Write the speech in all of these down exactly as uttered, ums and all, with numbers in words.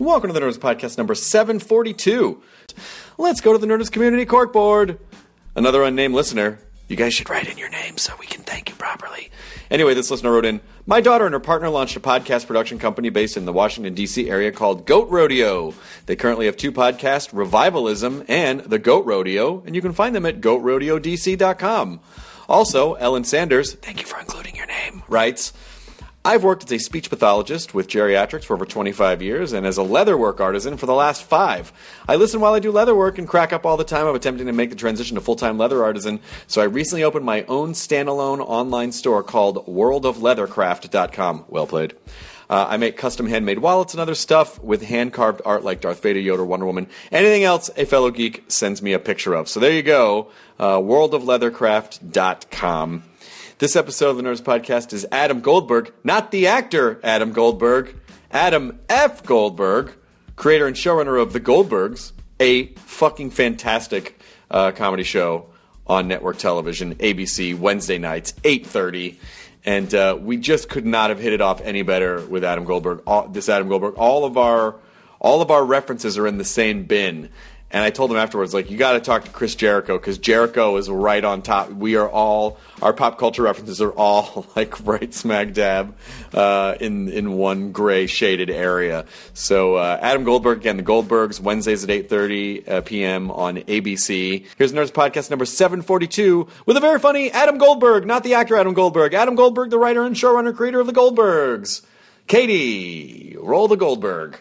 Welcome to the Nerdist Podcast number seven forty-two. Let's go to the Nerdist Community Corkboard. Another unnamed listener. You guys should write in your name so we can thank you properly. Anyway, this listener wrote in, my daughter and her partner launched a podcast production company based in the Washington, D C area called Goat Rodeo. They currently have two podcasts, Revivalism and The Goat Rodeo, and you can find them at goat rodeo d c dot com. Also, Ellen Sanders, thank you for including your name, writes, I've worked as a speech pathologist with geriatrics for over twenty-five years and as a leatherwork artisan for the last five. I listen while I do leatherwork and crack up all the time of attempting to make the transition to full-time leather artisan, so I recently opened my own standalone online store called world of leathercraft dot com. Well played. Uh, I make custom handmade wallets and other stuff with hand-carved art like Darth Vader, Yoda, Wonder Woman, anything else a fellow geek sends me a picture of. So there you go, uh, world of leathercraft dot com. This episode of the Nerdist Podcast is Adam Goldberg, not the actor Adam Goldberg, Adam F. Goldberg, creator and showrunner of The Goldbergs, a fucking fantastic uh, comedy show on network television, A B C, Wednesday nights, eight thirty. And uh, we just could not have hit it off any better with Adam Goldberg. All, this Adam Goldberg, all of our all of our references are in the same bin. And I told him afterwards, like, you got to talk to Chris Jericho because Jericho is right on top. We are all, our pop culture references are all like right smack dab uh, in in one gray shaded area. So uh, Adam Goldberg, again, The Goldbergs, Wednesdays at eight thirty uh, p.m. on A B C. Here's Nerdist Podcast number seven forty-two with a very funny Adam Goldberg, not the actor Adam Goldberg. Adam Goldberg, the writer and showrunner, creator of The Goldbergs. Katie, roll the Goldberg.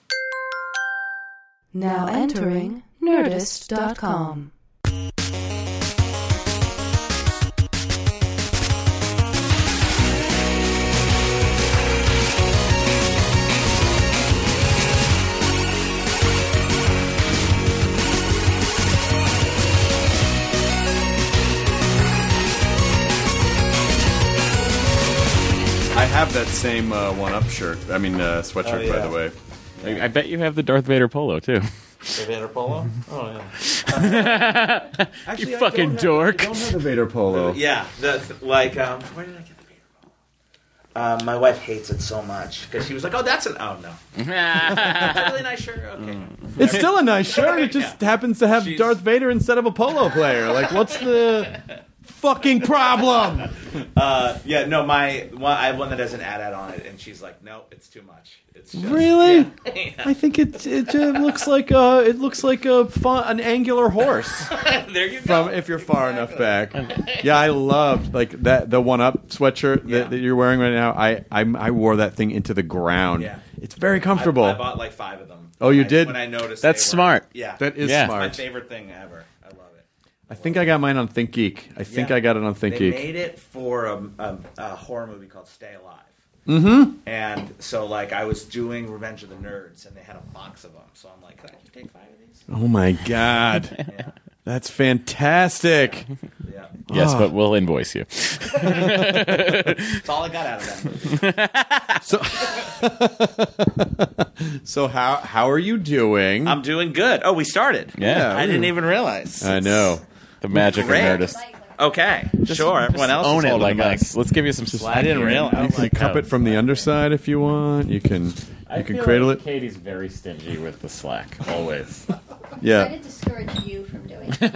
Now entering Nerdist dot com. I have that same uh, one-up shirt. I mean, uh, sweatshirt, oh, yeah. by the way. I bet you have the Darth Vader polo, too. The Vader polo? Oh, yeah. Uh, actually, you fucking I dork. Have, I don't have the Vader polo. Yeah, the, like, um, where did I get the Vader polo? Uh, my wife hates it so much because she was like, oh, that's an, oh, no. It's a really nice shirt. Okay. It's still a nice shirt. It just yeah. happens to have She's... Darth Vader instead of a polo player. Like, what's the fucking problem? Uh, yeah, no, my one, I have one that has an AT-AT on it, and she's like, no, it's too much. It's just, really? Yeah. Yeah. I think it it uh, looks like a it looks like a fun, an angular horse. There you go. From if you're far exactly. enough back. Yeah, I loved like that the one up sweatshirt yeah. that, that you're wearing right now. I, I I wore that thing into the ground. Yeah. It's very comfortable. I, I bought like five of them. Oh, you I, did? When I noticed. That's smart. Were, yeah, that is yeah. smart. It's my favorite thing ever. I love it. I think I got mine on ThinkGeek. I think yeah. I got it on ThinkGeek. They made it for a, a, a horror movie called Stay Alive. Mm-hmm. And so, like, I was doing Revenge of the Nerds, and they had a box of them. So I'm like, can I just take five of these? Oh, my God. Yeah. That's fantastic. Yeah. Yes, oh. but we'll invoice you. That's all I got out of that movie. So, so how how are you doing? I'm doing good. Oh, we started. Yeah. I didn't even realize. I know. The magic Great. of Nerdist. Okay, just, sure. Everyone just else own is it holding like the mic. us. Let's give you some slack. I didn't here. realize. You can like cup how- it from the underside if you want. You can you can cradle like it. Katie's very stingy with the slack, always. Yeah. Try to discourage you from doing it.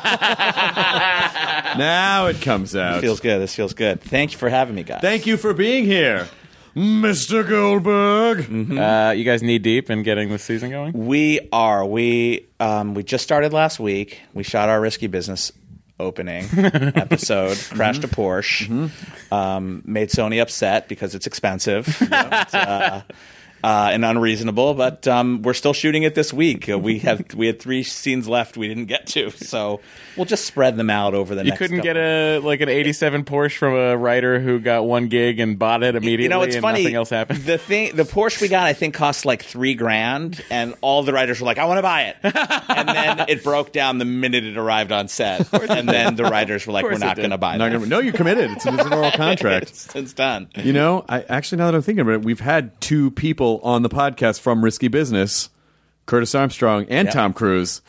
Now it comes out. This feels good. This feels good. Thank you for having me, guys. Thank you for being here, Mister Goldberg. Mm-hmm. Uh, you guys knee deep in getting the season going? We are. We um, we just started last week. We shot our Risky Business opening episode, crashed a Porsche, mm-hmm. um, made Sony upset because it's expensive. It's, uh, uh, and unreasonable, but um, we're still shooting it this week. Uh, we have we had three scenes left we didn't get to, so we'll just spread them out over the you next. You couldn't couple. get a like an eighty-seven Porsche from a writer who got one gig and bought it immediately. You know, it's and funny. Nothing else happened. The thing, the Porsche we got, I think, cost like three grand, and all the writers were like, "I want to buy it," and then it broke down the minute it arrived on set, and then the writers were like, "We're not going to buy that." No, you committed. It's, it's an oral contract. it's, it's done. You know, I actually now that I'm thinking about it, we've had two people on the podcast from Risky Business, Curtis Armstrong and yeah. Tom Cruise.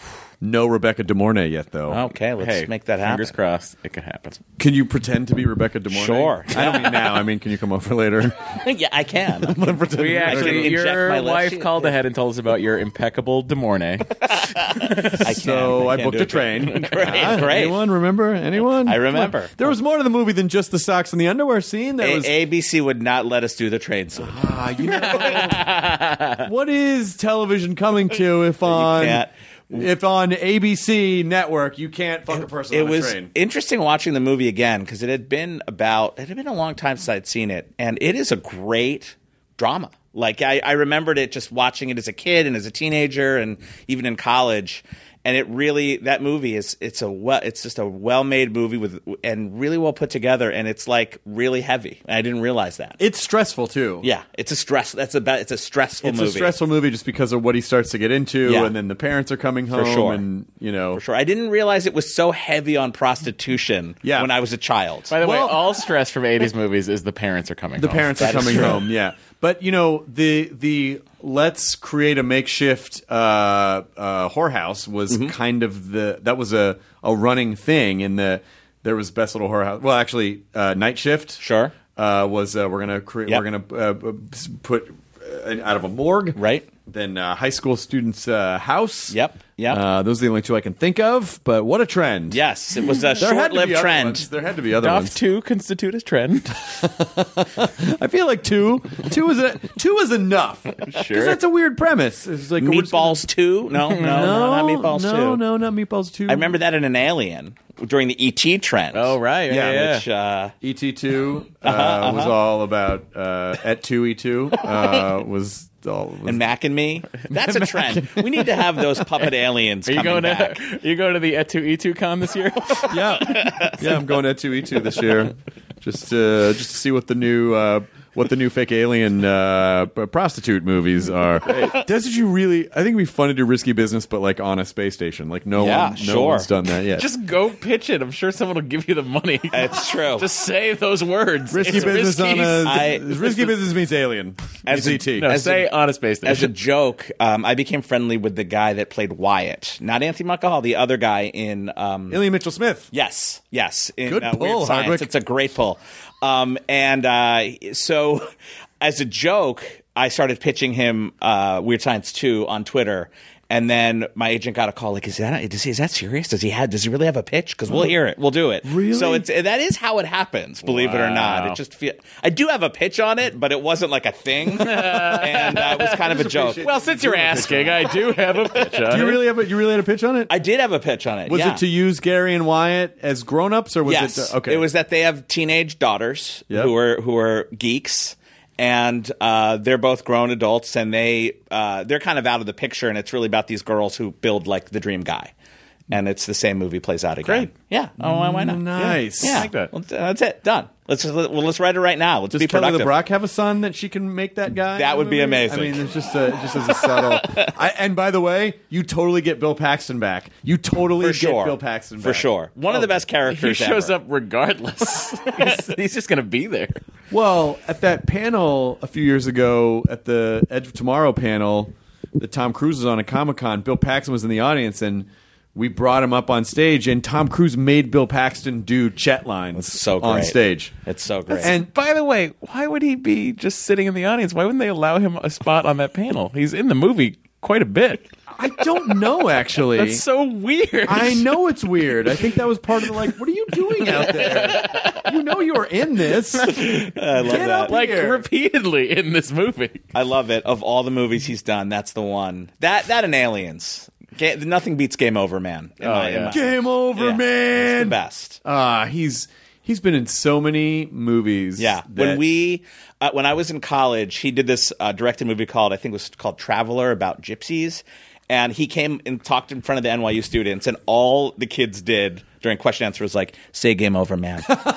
no Rebecca De Mornay yet, though. Okay, let's Hey, make that happen. Fingers crossed, it could happen. Can you pretend to be Rebecca De Mornay? Sure. I don't mean now. I mean, can you come over later? Yeah, I can. We actually, inject your my left wife cheek. called ahead and told us about your impeccable De Mornay. I can. So I, can booked do a it. train. Great, Ah, great. Anyone remember? Anyone? I remember. There was more to the movie than just the socks and the underwear scene. There A- was. A B C would not let us do the train scene. Ah, you know, what is television coming to if on can't. if on A B C network you can't fuck a person It on a was train? interesting watching the movie again because it had been about it had been a long time since I'd seen it, and it is a great drama. Like I, I remembered it just watching it as a kid and as a teenager and even in college. And it really that movie is it's a well it's just a well made movie with and really well put together, and it's like really heavy. I didn't realize that. It's stressful too. Yeah, it's a stress. That's about it's a stressful It's movie. a stressful movie just because of what he starts to get into, Yeah. and then the parents are coming home, sure. and you know, For sure. I didn't realize it was so heavy on prostitution Yeah. when I was a child. By the Well- way, all stress from eighties movies is the parents are coming the home. parents are That is coming true. home. Yeah, but you know the the let's create a makeshift uh, uh, whorehouse was Mm-hmm. kind of the that was a, a running thing in the there was Best Little Whorehouse. Well, actually, uh, Night Shift. Sure. Uh, was uh, we're gonna create Yep. we're gonna uh, put uh, out of a morgue. Right. Then uh, high school students' uh, house. Yep, yep. Uh, those are the only two I can think of. But what a trend! Yes, it was a There had to be short-lived other trend. ones. There had to be other Doth ones. two constitute a trend? I feel like two, two is a, two is enough. Because Sure. that's a weird premise. It's like we're just Meatballs two? No, no, gonna- no, not Meatballs no, two. No, no, not Meatballs two. I remember that in an Alien during the E T trend. Oh, right. Yeah, Yeah, yeah. Which, uh, E T two uh, Uh-huh, was all about uh, Et tu E two uh, was all was, and Mac and Me. That's a trend. We need to have those puppet aliens Are you coming going back. to are you going to the E two E two con this year? yeah, yeah. I'm going Et tu E two this year, just uh, just to see what the new. Uh, what the new fake alien uh, p- prostitute movies are. That's what you really. I think it'd be fun to do Risky Business, but like on a space station. Like no Yeah, one, no sure. one's done that yet. Just go pitch it. I'm sure someone will give you the money. It's true. Just say those words. Risky It's Business risky. on a I- Risky Business means alien. As Means a- E T. No, as say on a space As a station. joke, um, I became friendly with the guy that played Wyatt, not Anthony Michael, the other guy in. Um, Alien Mitchell Smith. Yes, yes. In, Good uh, pull, Weird Science. Hardwick. It's a great pull. Um, and uh, so, as a joke, I started pitching him uh, Weird Science two on Twitter. And then my agent got a call like, is that is, he, is that serious? Does he have? Does he really have a pitch? Because we'll hear it. We'll do it. Really? So it's that is how it happens. Believe it or not. Wow. It just feel. I do have a pitch on it, but it wasn't like a thing, and uh, it was kind of a joke. appreciate- Well, since you're asking, I do have a pitch on Do you it. really have a, you really had a pitch on it? I did have a pitch on it. was yeah. it to use Gary and Wyatt as grown-ups, or was yes. it to, okay? It was that they have teenage daughters Yep. who are who are geeks, and uh, they're both grown adults, and they uh, they're kind of out of the picture, and it's really about these girls who build like the dream guy, and it's the same movie plays out again. Great. Yeah. Oh, why- why not? Nice. Yeah. I like that. Well, that's it. Done. Let's well, let's write it right now. Let's Does be Kelly productive. LeBrock have a son that she can make that guy? That in would the be movie? amazing. I mean, it's just a, just as a subtle. I, and by the way, you totally get Bill Paxton back. You totally For get sure. Bill Paxton back. For sure. One of the best characters He shows ever. up regardless. he's, he's just going to be there. Well, at that panel a few years ago, at the Edge of Tomorrow panel that Tom Cruise was on at Comic-Con, Bill Paxton was in the audience, and we brought him up on stage, and Tom Cruise made Bill Paxton do Chet lines It's so on great. stage. It's so great. And By the way, why would he be just sitting in the audience? Why wouldn't they allow him a spot on that panel? He's in the movie quite a bit. I don't know, actually. That's so weird. I know it's weird. I think that was part of the, like, what are you doing out there? You know you're in this. I love Get that. up like here. repeatedly in this movie. I love it. Of all the movies he's done, that's the one. That that and Aliens. Ga- nothing beats Game Over, Man. in Oh, my- in yeah. my- Game over, Yeah, It's man. the best. Ah, he's he's been in so many movies. Yeah. that- When we, uh, when I was in college, he did this uh, directed movie called, I think it was called Traveler, about gypsies. And he came and talked in front of the N Y U students, and all the kids did during question answer was like, "Say game over, man."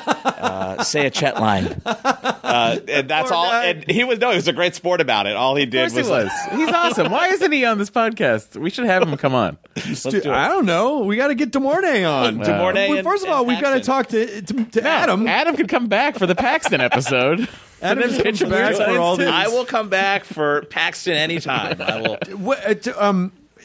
uh, say a Chet line. Uh, and that's Poor all. guy. And he was no, he was a great sport about it. All he Of did course he was, was. He's awesome. Why isn't he on this podcast? We should have him come on. Let's Dude, do it. I don't know. We got to get DeMornay on. DeMornay Well, and- First of and all, we've got to Paxton. talk to to, to No, Adam. Adam could come back for the Paxton episode. Adam and just then pitch comes him back Weird for Science all too. the- I will come back for Paxton anytime. I will. What, uh, t- um,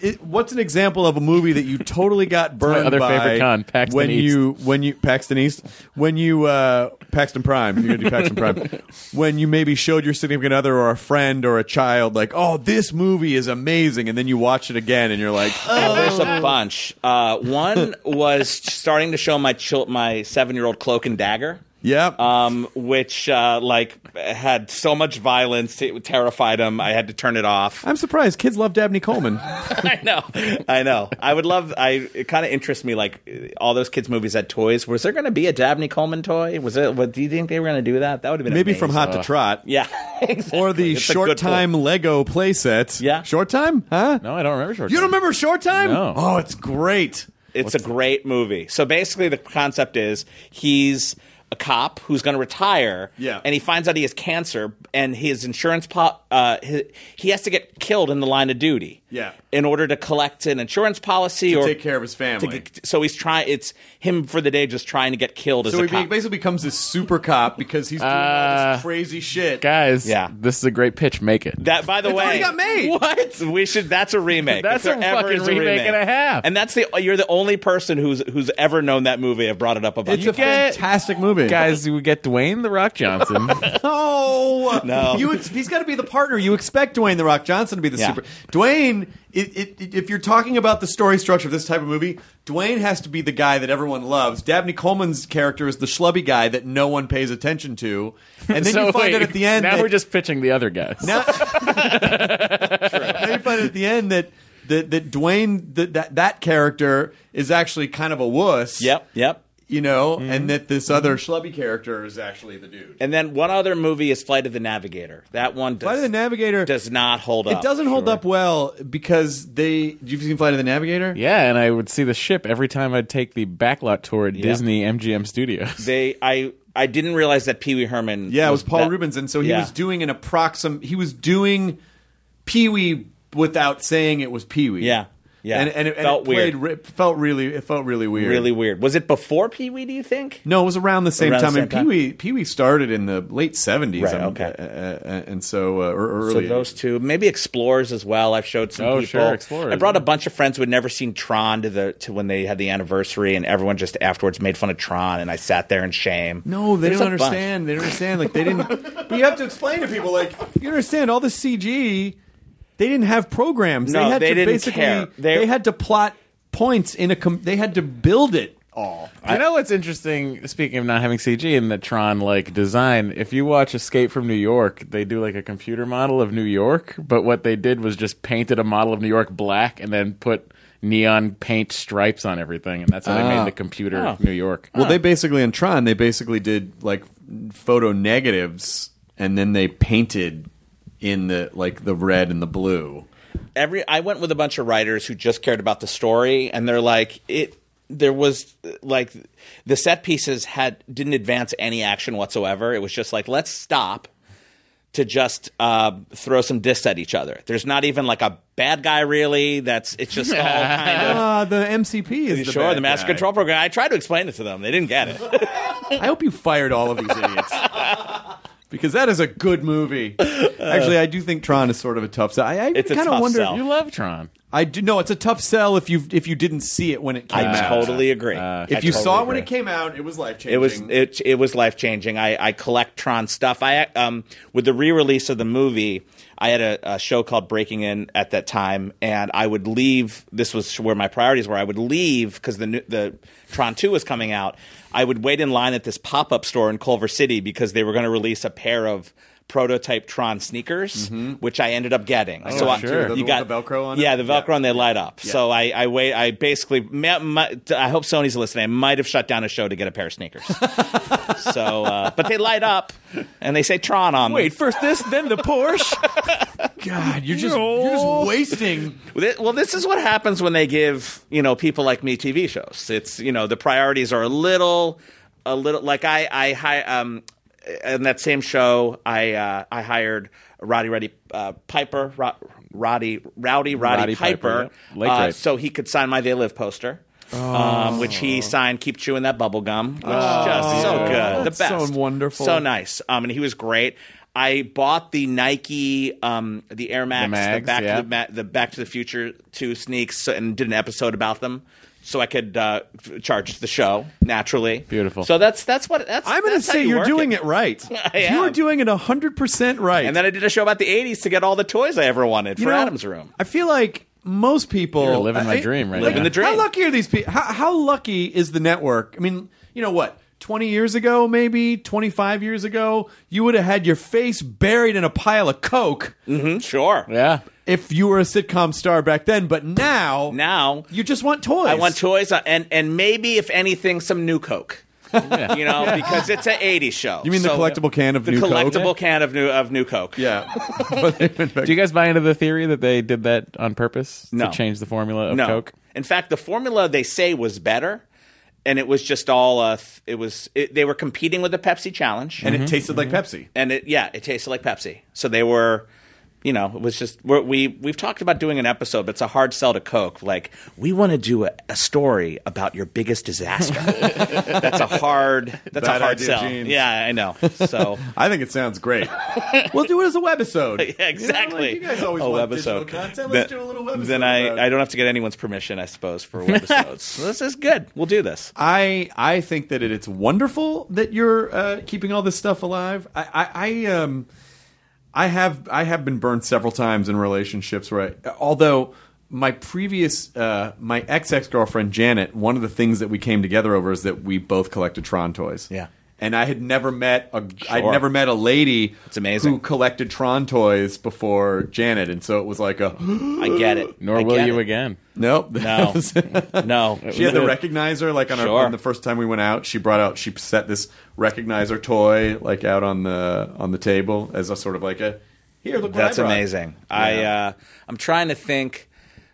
it, what's an example of a movie that you totally got burned other by favorite con, Paxton when East. you when you Paxton East when you uh, Paxton Prime you're gonna do Paxton Prime when you maybe showed your significant other or a friend or a child like, oh, this movie is amazing, and then you watch it again and you're like, Oh, there's a bunch. Uh, one was starting to show my chil- my seven year old Cloak and Dagger. yep. Um, which uh, like had so much violence, it terrified him. I had to turn it off. I'm surprised kids love Dabney Coleman. I know, I know. I would love. I it kind of interests me. Like all those kids' movies had toys. Was there going to be a Dabney Coleman toy? Was it? What do you think they were going to do that? That would have been Maybe amazing. from Hot to Trot. Yeah, exactly. Or the It's a Short good Time point. Lego playset. Yeah. Short Time? Huh? No, I don't remember short. You don't Time. remember Short Time? No. Oh, it's great. It's a great movie. So basically, the concept is he's a cop who's going to retire, Yeah. and he finds out he has cancer, and his insurance po- uh, his, he has to get killed in the line of duty, Yeah. in order to collect an insurance policy To or take care of his to family. get- so he's trying. It's him for the day, just trying to get killed as So a he be- cop. basically becomes this super cop because he's doing all Uh, this crazy shit. Guys, Yeah. this is a great pitch. Make it. That, by the It's way, already got made. What we should? That's a remake. That's If there a ever fucking is a remake and a half. And that's the you're the only person who's who's ever known that movie. I've brought it up about. It's You a get- fantastic movie. Guys, we get Dwayne the Rock Johnson. No, No. You ex- he's got to be the partner. You expect Dwayne the Rock Johnson to be the Yeah. super. Dwayne, it, it, it- if you're talking about the story structure of this type of movie, Dwayne has to be the guy that everyone loves. Dabney Coleman's character is the schlubby guy that no one pays attention to, and then So you find wait, out at the end. Now that, we're just pitching the other guys. now, now you find out at the end that that, that Dwayne that, that that character is actually kind of a wuss. Yep, yep. You know, and that this other schlubby character is actually the dude. And then one other movie is Flight of the Navigator. That one does, Flight of the Navigator does not hold up. It doesn't hold Sure. up well because they. You've seen Flight of the Navigator? Yeah, and I would see the ship every time I'd take the backlot tour at Disney M G M Studios. They, I, I didn't realize that Pee Wee Herman. Yeah, it was Paul that- Rubens, and so he yeah. was doing an approxim. He was doing Pee Wee without saying it was Pee Wee. Yeah, yeah. and, and it, and Felt it played. weird. It felt really. It felt really weird. really weird. Was it before Pee Wee? Do you think? No, it was around the same Around the time. same and time? Pee Wee Pee Wee started in the late seventies. Right, um, okay. uh, uh, and so uh, or So early. those two, maybe Explorers as well. I've showed some Oh, people. sure, Explorers, I brought a yeah. bunch of friends who had never seen Tron to the to when they had the anniversary, and everyone just afterwards made fun of Tron, and I sat there in shame. No, they There's don't a bunch. understand. They don't understand. Like they didn't. But you have to explain to people. Like you understand all the C G. They didn't have programs. No, they had they to didn't basically. care. They- They had to plot points in a. Com- they had to build it all. I know what's interesting, speaking of not having C G in the Tron like design, if you watch Escape from New York, they do like a computer model of New York, but what they did was just painted a model of New York black and then put neon paint stripes on everything, and that's how they Ah. made the computer Oh. New York. Well, they basically in Tron they basically did like photo negatives and then they painted in the like the red and the blue. Every I went with a bunch of writers who just cared about the story, and they're like it. There was like the set pieces had didn't advance any action whatsoever. It was just like let's stop to just uh, throw some discs at each other. There's not even like a bad guy really. That's it's just all kind of. Ah, the M C P is the Sure, bad the master guy. control program. I tried to explain it to them. They didn't get it. I hope you fired all of these idiots. Because that is a good movie. Actually, I do think Tron is sort of a tough sell. I, I It's a kind of tough wonder. sell. You love Tron. I do no. It's a tough sell if you if you didn't see it when it came I out. totally agree. If I you totally saw it when agree. it came out, it was life changing. It was it it was life changing. I, I collect Tron stuff. I um with the re release of the movie, I had a, a show called Breaking In at that time, and I would leave. This was where my priorities were. I would leave because the new- the Tron two was coming out. I would wait in line at this pop up store in Culver City because they were going to release a pair of prototype Tron sneakers, which I ended up getting. so I, sure. The- you the got Velcro on it? Yeah, the Velcro Yeah. and they light up. So I, I wait. I basically. ma- ma- I hope Sony's listening. I might have shut down a show to get a pair of sneakers. so, uh, but they light up and they say Tron on them. Wait, first this, then the Porsche. God, you're just you're just wasting. Well, this is what happens when they give you know people like me T V shows. It's you know the priorities are a little, a little like I I hi- um in that same show I uh, I hired Roddy Roddy uh, Piper Ro- Roddy Rowdy Roddy, Roddy Piper, Piper, yeah. Late uh, great. so he could sign my They Live poster. Um, which he signed, Keep Chewing That Bubble Gum, which is just so good. The That's so best. wonderful. So nice. Um, and he was great. I bought the Nike, um, the Air Max, The Mags, the, Back yeah. to the, Ma- the Back to the Future two sneaks, and did an episode about them, so I could uh, charge the show naturally. Beautiful. So that's that's what that's. I'm going to that's how say you you're work doing it, right. I am. You are doing it one hundred percent right. And then I did a show about the eighties to get all the toys I ever wanted You for know, Adam's room. I feel like most people You're living my I- dream right Living now. the dream. How lucky are these people? How, how lucky is the network? I mean, you know what? twenty years ago, maybe twenty-five years ago, you would have had your face buried in a pile of Coke Mm-hmm, sure. Yeah. if you were a sitcom star back then. But now, Now you just want toys. I want toys, uh, and and maybe if anything, some new Coke. You know, because it's an eighties show. You mean the So- collectible can of the new Coke? collectible can of new of new Coke. Yeah. Do you guys buy into the theory that they did that on purpose No. to change the formula of No. Coke? In fact, the formula they say was better, and it was just all. Uh, th- it was. It, they were competing with the Pepsi challenge, and it tasted like Pepsi. and it yeah, it tasted like Pepsi. So they were. You know, it was just we're, we we've talked about doing an episode, but it's a hard sell to Coke. Like we want to do a, a story about your biggest disaster. That's a hard. That's Bad a hard idea, sell. Gene. Yeah, I know. So I think it sounds great. We'll do it as a webisode. yeah, exactly. You, know, like, you guys always a want webisode. digital content. Let's Then- do a little webisode. Then I about it. I don't have to get anyone's permission, I suppose, for webisodes. So this is good. We'll do this. I I think that it, it's wonderful that you're uh, keeping all this stuff alive. I, I, I um I have I have been burned several times in relationships where I, although my previous uh, my ex ex girlfriend Janet, one of the things that we came together over is that we both collected Tron toys. Yeah. And I had never met a I'd Sure. never met a lady It's amazing. who collected Tron toys before Janet, and so it was like a I get it. Nor I will get you it. again. nope. No. No. She had the recognizer, like on, our, Sure. on the first time we went out. She brought out, she set this recognizer toy like out on the on the table as a sort of like a here. Look, what That's I brought. amazing. I Yeah. uh, I'm trying to think.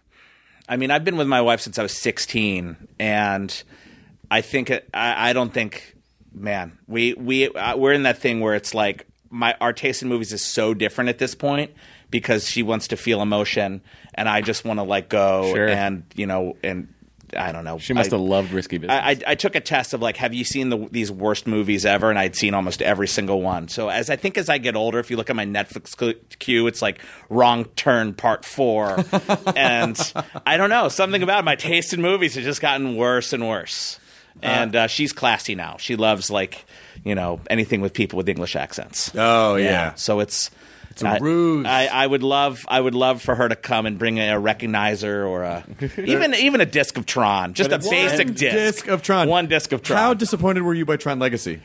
I mean, I've been with my wife since I was sixteen, and I think it, I, I don't think, man, we we uh, we're in that thing where it's like my our taste in movies is so different at this point because she wants to feel emotion, and I just want to let go, Sure. and you know, and I don't know. She must I, have loved Risky Business. I, I, I took a test of like, have you seen the, these worst movies ever? And I'd seen almost every single one. So as I think as I get older, if you look at my Netflix cl- queue, it's like Wrong Turn Part Four, and I don't know, something about it, my taste in movies has just gotten worse and worse. And uh, she's classy now. She loves like you know anything with people with English accents. Oh yeah. So it's. It's a ruse. I, I would love, I would love for her to come and bring a recognizer or a even even a disc of Tron, just a One basic disc. disc of Tron. One disc of Tron. How disappointed were you by Tron Legacy?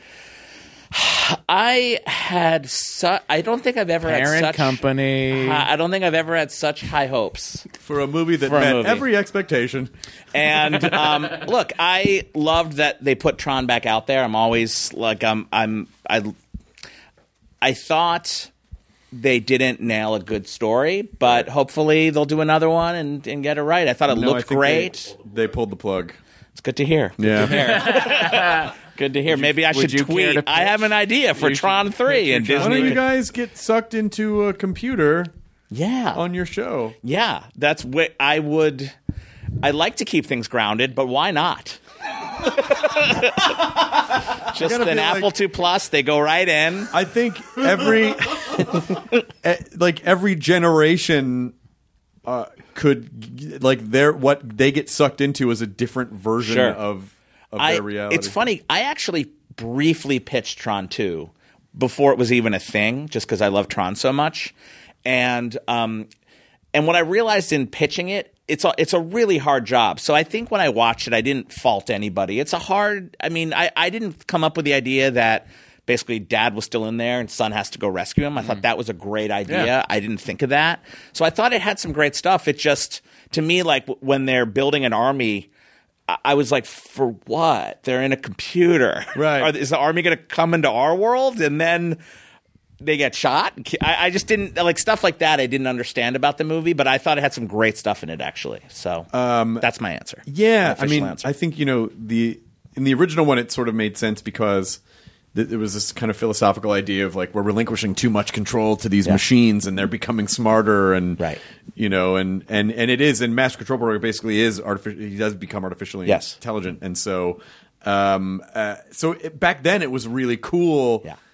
I had su- I don't think I've ever Parent had such company. I I don't think I've ever had such high hopes. For a movie that For a met movie. every expectation. And um, look, I loved that they put Tron back out there. I'm always like I'm I'm I I thought they didn't nail a good story, but hopefully they'll do another one and, and get it right. I thought it No, I looked think great. They, they pulled the plug. It's good to hear. Good Yeah. to hear. Good to hear. Maybe I would should you care tweet. to I pitch? have an idea for You should Tron three and pitch your Why Disney. don't you guys get sucked into a computer yeah. on your show? Yeah, that's what I would. I like to keep things grounded, but why not? Just gotta an feel Apple like- two Plus, they go right in. I think every eh, like every generation uh, could like their what they get sucked into is a different version Sure. of of I, their reality. it's funny. I actually briefly pitched Tron two before it was even a thing, just because I love Tron so much, and um, and what I realized in pitching it. It's a, it's a really hard job. So I think when I watched it, I didn't fault anybody. It's a hard – I mean, I, I didn't come up with the idea that basically dad was still in there and son has to go rescue him. I thought that was a great idea. Yeah. I didn't think of that. So I thought it had some great stuff. It just – to me, like w- when they're building an army – I- I was like, for what? They're in a computer. Right. Are, is the army going to come into our world and then – they get shot. I, I just didn't like stuff like that. I didn't understand about the movie, but I thought it had some great stuff in it. Actually, so um, that's my answer. Yeah, My I official mean, answer. I think you know the in the original one, it sort of made sense because th- there was this kind of philosophical idea of like we're relinquishing too much control to these Yeah. machines, and they're becoming smarter, and Right. you know, and and and it is, and Master Control Program basically is artificial. He does become artificially Yes. intelligent, and so um, uh, so it, back then it was really cool. Yeah.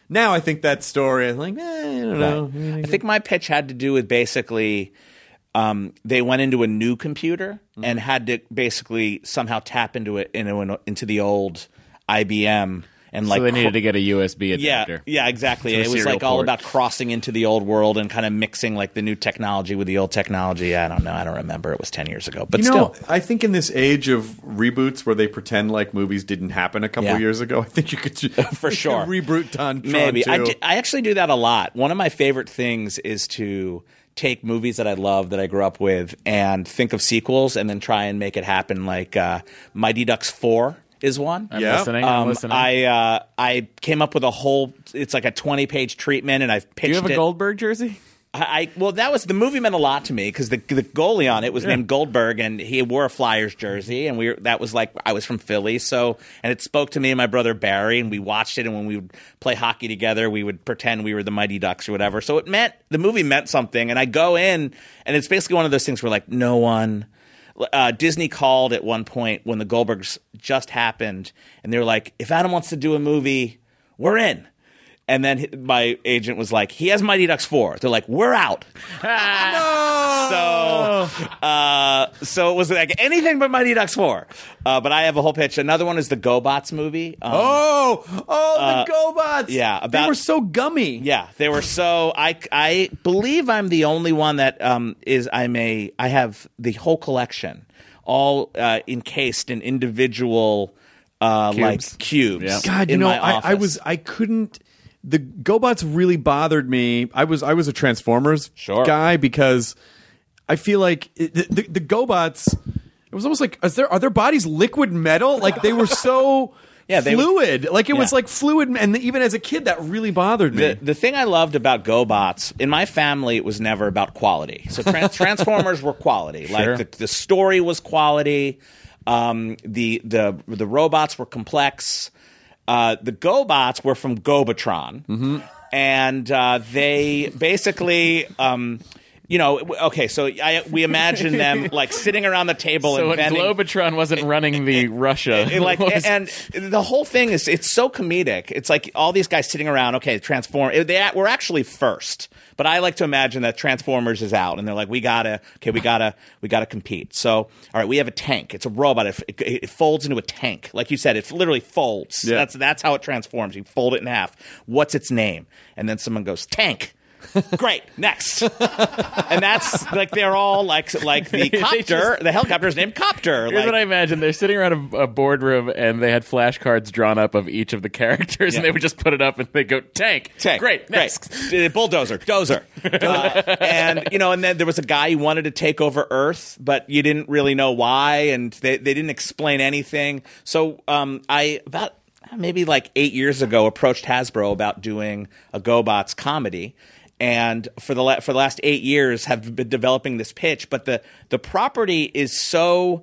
Now I think that story, I'm like, eh, I don't know. I think my pitch had to do with basically um, they went into a new computer mm-hmm. and had to basically somehow tap into it into, into the old I B M. And like so they needed to get a U S B adapter. Yeah, yeah, exactly. It was serial like all port. about crossing into the old world and kind of mixing like the new technology with the old technology. I don't know. I don't remember. It was ten years ago. But you still. know, I think in this age of reboots where they pretend like movies didn't happen a couple Yeah. years ago, I think you could For sure. reboot Tron Maybe. too. I, do, I actually do that a lot. One of my favorite things is to take movies that I love, that I grew up with, and think of sequels and then try and make it happen. Like uh, Mighty Ducks four is one. I'm Yeah. listening. I'm Um, listening. I uh, I came up with a whole. It's like a twenty page treatment, and I've pitched Do you have a it. Goldberg jersey? I, I well, that was the movie meant a lot to me because the the goalie on it was named Goldberg, and he wore a Flyers jersey, and we were, that was like I was from Philly, so and it spoke to me and my brother Barry, and we watched it, and when we would play hockey together, we would pretend we were the Mighty Ducks or whatever. So it meant the movie meant something, and I go in, and it's basically one of those things where like no one. Uh, Disney called at one point when the Goldbergs just happened, and they were like, "If Adam wants to do a movie, we're in." And then hi- my agent was like, "He has Mighty Ducks four." They're like, "We're out." So, uh, so it was like anything but Mighty Ducks four. Uh, but I have a whole pitch. Another one is the GoBots movie. Um, Oh, oh, the GoBots! yeah, they about- were so gummy. Yeah, they were so. I, I believe I'm the only one that um, is. I'm a. I have the whole collection, all uh, encased in individual, uh, like cubes. Yeah. God, you in know, my I, I office. was, I couldn't. The GoBots really bothered me. I was, I was a Transformers Sure. guy because I feel like it, the, the, the GoBots. It was almost like, is there are their bodies liquid metal? Like they were so. Yeah, they- fluid. Like it was Yeah. like fluid, and even as a kid, that really bothered me. The, the thing I loved about GoBots, in my family, it was never about quality. So trans- Transformers were quality. Sure. Like the, the story was quality. Um, the the the robots were complex. Uh, the GoBots were from Gobatron, Mm-hmm. and uh, they basically. Um, You know, okay, so I, we imagine them like sitting around the table So when inventing. Globotron wasn't running the Russia, It, like was- and the whole thing is it's so comedic. It's like all these guys sitting around. Okay, transform. They were actually first, but I like to imagine that Transformers is out, and they're like, we gotta. Okay, we gotta. We gotta compete. So, all right, we have a tank. It's a robot. It, it, it folds into a tank, like you said. It literally folds. Yeah. That's that's how it transforms. You fold it in half. What's its name? And then someone goes tank. Great, next. And that's like they're all like like the copter, just- the helicopter's named Copter. Here's Like, what I imagine. They're sitting around a, a boardroom and they had flashcards drawn up of each of the characters, Yeah. and they would just put it up and they go, tank. Tank. Great, next. Great. Uh, Bulldozer. Dozer. Uh, and, you know, and then there was a guy who wanted to take over Earth, but you didn't really know why, and they, they didn't explain anything. So um, I, about maybe like eight years ago, approached Hasbro about doing a GoBots comedy. And for the la- for the last eight years, have been developing this pitch. But the, the property is so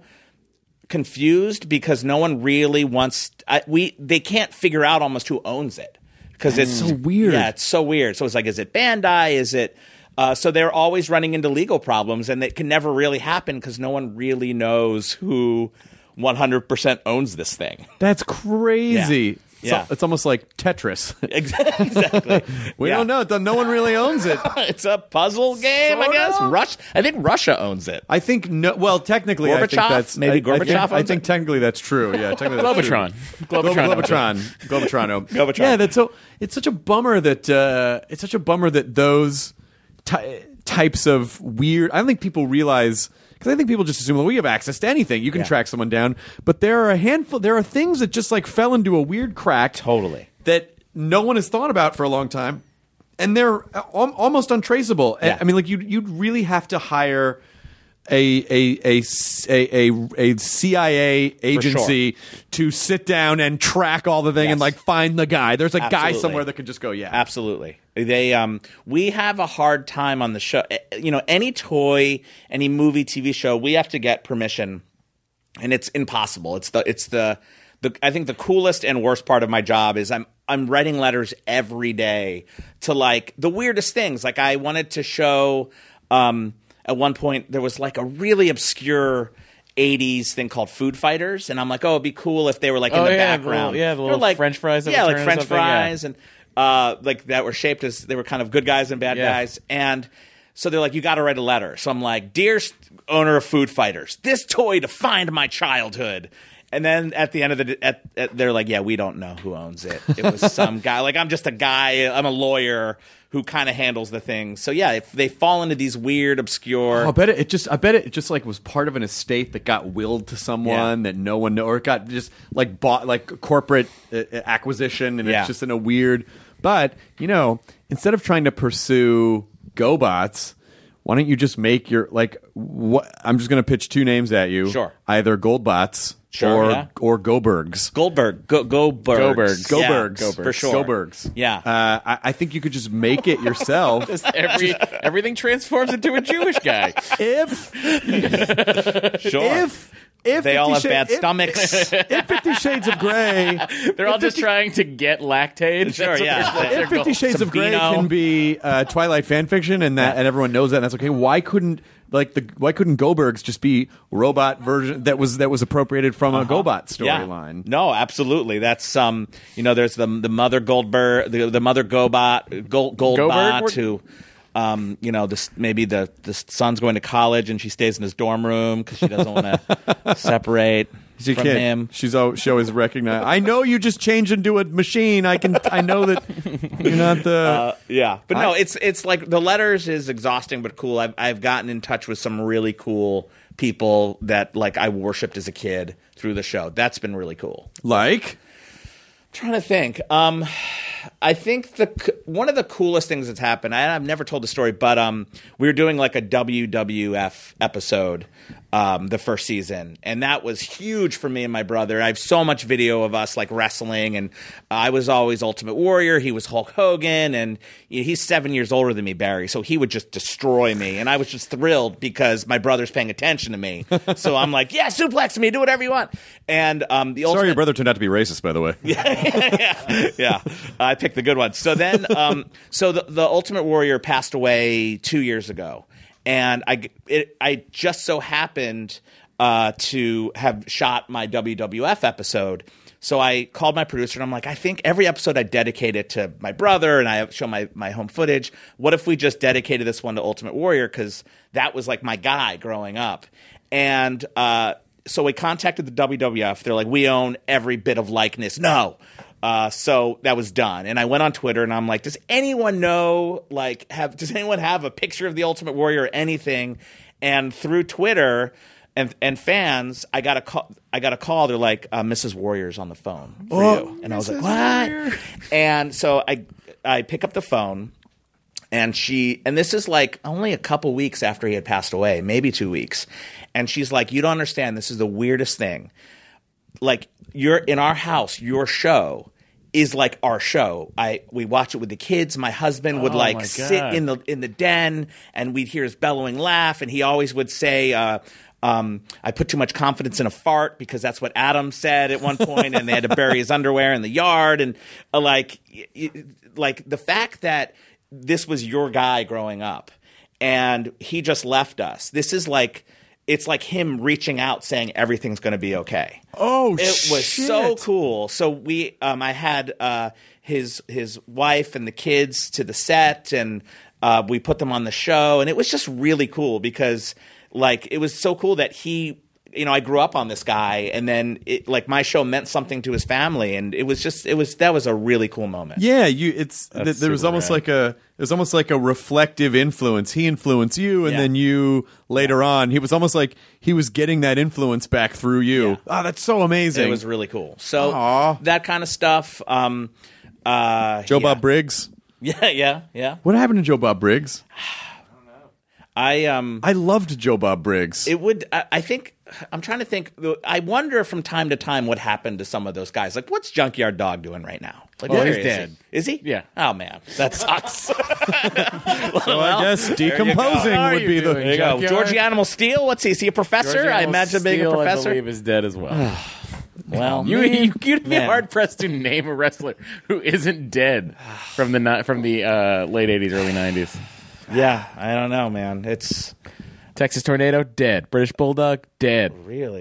confused because no one really wants I, we they can't figure out almost who owns it because it's so weird. Yeah, it's so weird. So it's like, is it Bandai? Is it? Uh, so they're always running into legal problems, and it can never really happen because no one really knows who one hundred percent owns this thing. That's crazy. Yeah. It's, Yeah. al- it's almost like Tetris. Exactly. we Yeah. don't know. It- No one really owns it. It's a puzzle game, I Sort guess. of. Rush. I think Russia owns it. I think no. Well, technically, I think Gorbachev? that's Maybe I- I, Gorbachev think, I owns think it? technically that's true. Yeah, technically that's Globotron. True. Globotron. Globotron. Globotron. oh. Globotron. Yeah, that's so. It's such a bummer that uh, it's such a bummer that those ty- types of weird. I don't think people realize. Because I think people just assume, well, we have access to anything. You can Yeah. track someone down. But there are a handful. There are things that just like fell into a weird crack. Totally. That no one has thought about for a long time, and they're al- almost untraceable. Yeah. I mean, like you, you'd really have to hire a a a s- a, a, a C I A agency to sit down and track all the thing Yes. and like find the guy. There's a guy Absolutely. somewhere that can just go, yeah, Absolutely. They um we have a hard time on the show. Eh, You know, any toy, any movie, T V show, we have to get permission, and it's impossible. It's the it's the the I think the coolest and worst part of my job is I'm I'm writing letters every day to like the weirdest things. Like I wanted to show um at one point there was like a really obscure eighties thing called Food Fighters, and I'm like, oh, it'd be cool if they were like in Oh, the yeah, the background. little- yeah, the They're little like French fries that yeah, would like turn or French something, yeah. fries and. uh, like that were shaped as they were kind of good guys and bad Yeah. guys, and so they're like, you got to write a letter. So I'm like, dear owner of Food Fighters, this toy defined my childhood. And then at the end of the, at, at, they're like, yeah, we don't know who owns it. It was some guy. Like, I'm just a guy. I'm a lawyer who kind of handles the things. So yeah, if they fall into these weird, obscure. Oh, I bet it, it just. I bet it just like was part of an estate that got willed to someone Yeah. that no one know, or it got just like bought, like corporate uh, acquisition, and Yeah. it's just in a weird. But you know, instead of trying to pursue GoBots, why don't you just make your like? What I'm just going to pitch two names at you. Sure. Either Goldbots Sure, or yeah. or Goldbergs. Goldberg, go, go Goldbergs. Yeah, Goldbergs. for sure. Goldbergs. Yeah. Uh, I, I think you could just make it yourself. Every everything transforms into a Jewish guy. if Sure. if if they all have Fifty Sha- bad if- stomachs. If Fifty Shades of Grey, They're all if just 50 trying to get lactate. Sure, That's what yeah. their- their if Fifty goal. Shades of Grey Sabino. can be uh, Twilight fan fiction, and that and everyone knows that, and that's okay. Why couldn't like the why couldn't Goldbergs just be robot version that was that was appropriated from a GoBot Yeah. storyline? No, absolutely. That's um, you know, there's the the mother Goldberg, the the mother Gobot, Gold Goldbot, Goldberg? who, um, you know, this maybe the the son's going to college and she stays in his dorm room because she doesn't want to separate She from can't- him. She's al- she always recognize. I know you just changed into a machine. I can. I know that you're not the. Uh, yeah, but no, I- it's it's like the letters is exhausting but cool. I've I've gotten in touch with some really cool people that like I worshipped as a kid through the show. That's been really cool. like. Trying to think. Um, I think the c- one of the coolest things that's happened. I, I've never told the story, but um, we were doing like a W W F episode um, the first season, and that was huge for me and my brother. I have so much video of us like wrestling, and I was always Ultimate Warrior. He was Hulk Hogan, and you know, he's seven years older than me, Barry. So he would just destroy me, and I was just thrilled because my brother's paying attention to me. So I'm like, yeah, suplex me, do whatever you want. And um, the Sorry, ultimate your brother turned out to be racist, by the way. yeah, yeah. I picked the good one. So then, um, so the, the Ultimate Warrior passed away two years ago, and I, it, I just so happened uh, to have shot my W W F episode. So I called my producer, and I'm like, I think every episode I dedicate it to my brother, and I show my my home footage. What if we just dedicated this one to Ultimate Warrior, because that was like my guy growing up, and. Uh, So we contacted the W W F. They're like, we own every bit of likeness. No. Uh, so that was done. And I went on Twitter and I'm like, does anyone know, like, have, does anyone have a picture of the Ultimate Warrior or anything? And through Twitter and and fans, I got a call. I got a call. They're like, uh, Missus Warrior's on the phone for you. And I was like, what? And so I I pick up the phone. And she, and this is like only a couple weeks after he had passed away, maybe two weeks. And she's like, you don't understand. This is the weirdest thing. Like, you're in our house, your show is like our show. I we watch it with the kids. My husband would Oh, like my sit God. in the in the den, and we'd hear his bellowing laugh, and he always would say, uh, um, I put too much confidence in a fart, because that's what Adam said at one point, and they had to bury his underwear in the yard. And uh, like, y- y- like the fact that this was your guy growing up and he just left us. This is like, it's like him reaching out saying everything's going to be okay. Oh, It was so cool. So we, um, I had uh, his his wife and the kids to the set, and uh, we put them on the show, and it was just really cool because, like, it was so cool that he, you know, I grew up on this guy, and then it, like my show meant something to his family, and it was just, it was that was a really cool moment. Yeah, you. It's th- That's there was super almost rad. like a it was almost like a reflective influence. He influenced you, and Yeah. then you later on. He was almost like he was getting that influence back through you. Yeah. Ah, that's so amazing. It was really cool. So Aw. that kind of stuff. Um, uh, Joe yeah. Bob Briggs. Yeah, yeah, yeah. What happened to Joe Bob Briggs? I um, I loved Joe Bob Briggs. it would. I, I think I'm trying to think. I wonder from time to time what happened to some of those guys. Like, what's Junkyard Dog doing right now? Like, Oh, where he's is dead. He? Is he? Yeah. Oh man, that sucks. so I guess decomposing What are would you be the. doing? There you go. Junkyard? Georgie Animal Steel. What's he? Is he a professor? Georgie I Animal imagine being a Steel, professor. I believe is dead as well. Well, You you you'd be Man. hard pressed to name a wrestler who isn't dead from the ni- from the uh, late eighties, early nineties. yeah. I don't know, man. It's Texas Tornado dead. British Bulldog dead. really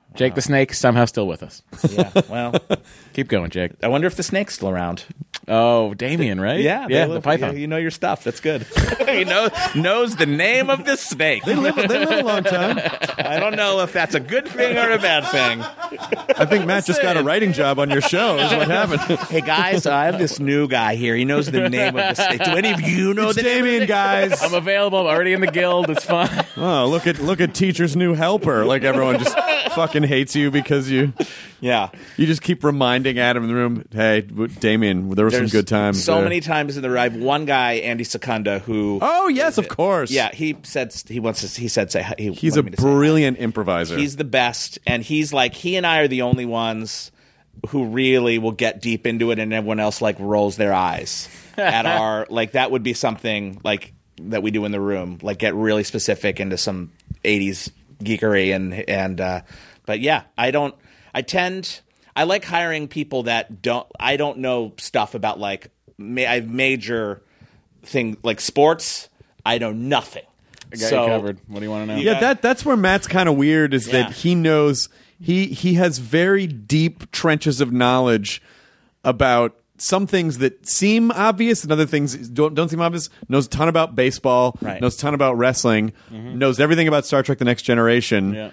Jake the Snake somehow still with us. Yeah, well, Keep going, Jake. I wonder if the snake's still around. Oh, Damien, right? Yeah, they yeah, live- the python. You, you know your stuff. That's good. he knows knows the name of the snake. They live, they live a long time. I don't know if that's a good thing or a bad thing. I think Matt just got a writing job on your show. Is what happened. Hey guys, I have this new guy here. He knows the name of the snake. Do any of you know It's the name? Damien, guys. I'm available. I'm already in the guild. It's fine. Oh, look at look at teacher's new helper. Like everyone just fucking hates you because you Yeah. you just keep reminding Adam in the room, hey, Damien, there were some There's good times. So there. many times in the I have one guy, Andy Secunda, who Oh yes, of course. yeah, he said he wants to. He said say he He's a wanted me to say hi. brilliant improviser. He's the best, and he's like he and I are the only ones who really will get deep into it, and everyone else like rolls their eyes at our like that would be something like that we do in the room, like get really specific into some eighties geekery and and uh, but yeah, I don't. I tend. I like hiring people that don't. I don't know stuff about like ma- I have major thing like sports. I know nothing. I got so, you covered. What do you want to know? yeah, that that's where Matt's kind of weird is Yeah. that he knows he he has very deep trenches of knowledge about some things that seem obvious and other things don't don't seem obvious. Knows a ton about baseball, Right. knows a ton about wrestling, knows everything about Star Trek: The Next Generation. Yeah.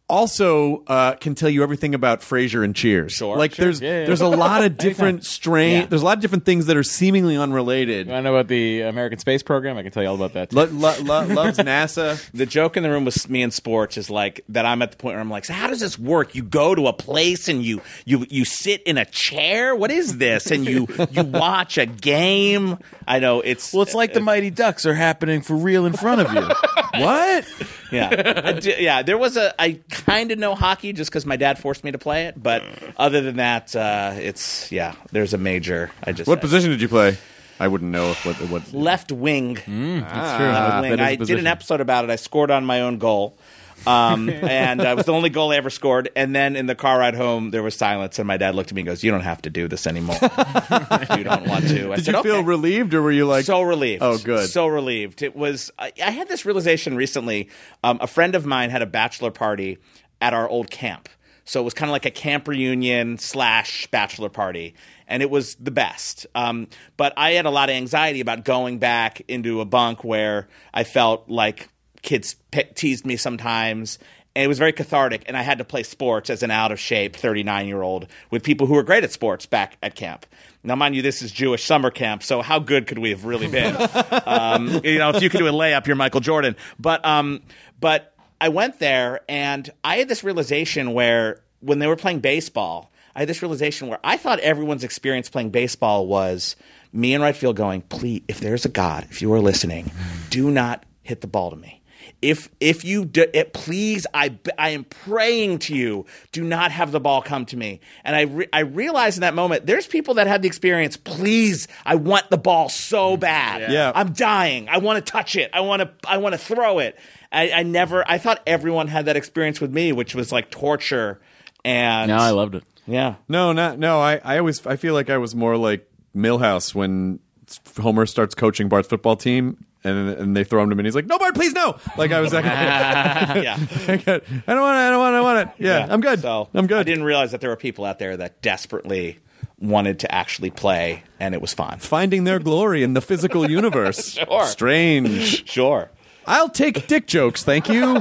Also, uh, can tell you everything about Frasier and Cheers. Sure, like sure. there's Yeah, yeah. there's a lot of different strain. Yeah. There's a lot of different things that are seemingly unrelated. You want to know about the American Space Program? I can tell you all about that. Too. Lo- lo- lo- loves NASA. The joke in the room with me and sports is like that. I'm at the point where I'm like, so how does this work? You go to a place and you you you sit in a chair. What is this? And you you watch a game. I know it's well, it's like the Mighty Ducks are happening for real in front of you. What? yeah I do- yeah. There was a I kind of know hockey just because my dad forced me to play it, but other than that, uh, it's yeah. There's a major. I just What position did you play? I wouldn't know if what what. left wing. That's true. Left Ah, wing. that is a I did position. an episode about it. I scored on my own goal. Um, and uh, it was the only goal I ever scored. And then in the car ride home, there was silence, and my dad looked at me and goes, "You don't have to do this anymore. If you don't want to." I Did said, you feel "Okay." relieved, or were you like so relieved? Oh, good. So relieved. It was. I, I had this realization recently. Um, a friend of mine had a bachelor party at our old camp. So it was kind of like a camp reunion slash bachelor party. And it was the best. Um, but I had a lot of anxiety about going back into a bunk where I felt like kids pe- teased me sometimes. And it was very cathartic. And I had to play sports as an out-of-shape thirty-nine-year-old with people who were great at sports back at camp. Now, mind you, this is Jewish summer camp, so how good could we have really been? um, you know, if you could do a layup, you're Michael Jordan. But um, but I went there, and I had this realization where when they were playing baseball, I had this realization where I thought everyone's experience playing baseball was me in right field going, please, if there's a God, if you are listening, do not hit the ball to me. If if you do, it, please, I, I am praying to you, do not have the ball come to me. And I re- I realized in that moment, there's people that had the experience, please, I want the ball so bad. Yeah. I'm dying. I want to touch it. I want to I want to throw it. I, I never, I thought everyone had that experience with me, which was like torture. And No, I loved it. yeah. No, not no. I, I always I feel like I was more like Millhouse when Homer starts coaching Bart's football team, and and they throw him to him, and he's like, "No, Bart, please, no!" Like I was like, Yeah. I don't want it. I don't want it. I want it. Yeah, I'm good. So I'm good. I didn't realize that there were people out there that desperately wanted to actually play, and it was fun. Finding their glory in the physical universe. Sure. Strange. Sure. I'll take dick jokes, thank you.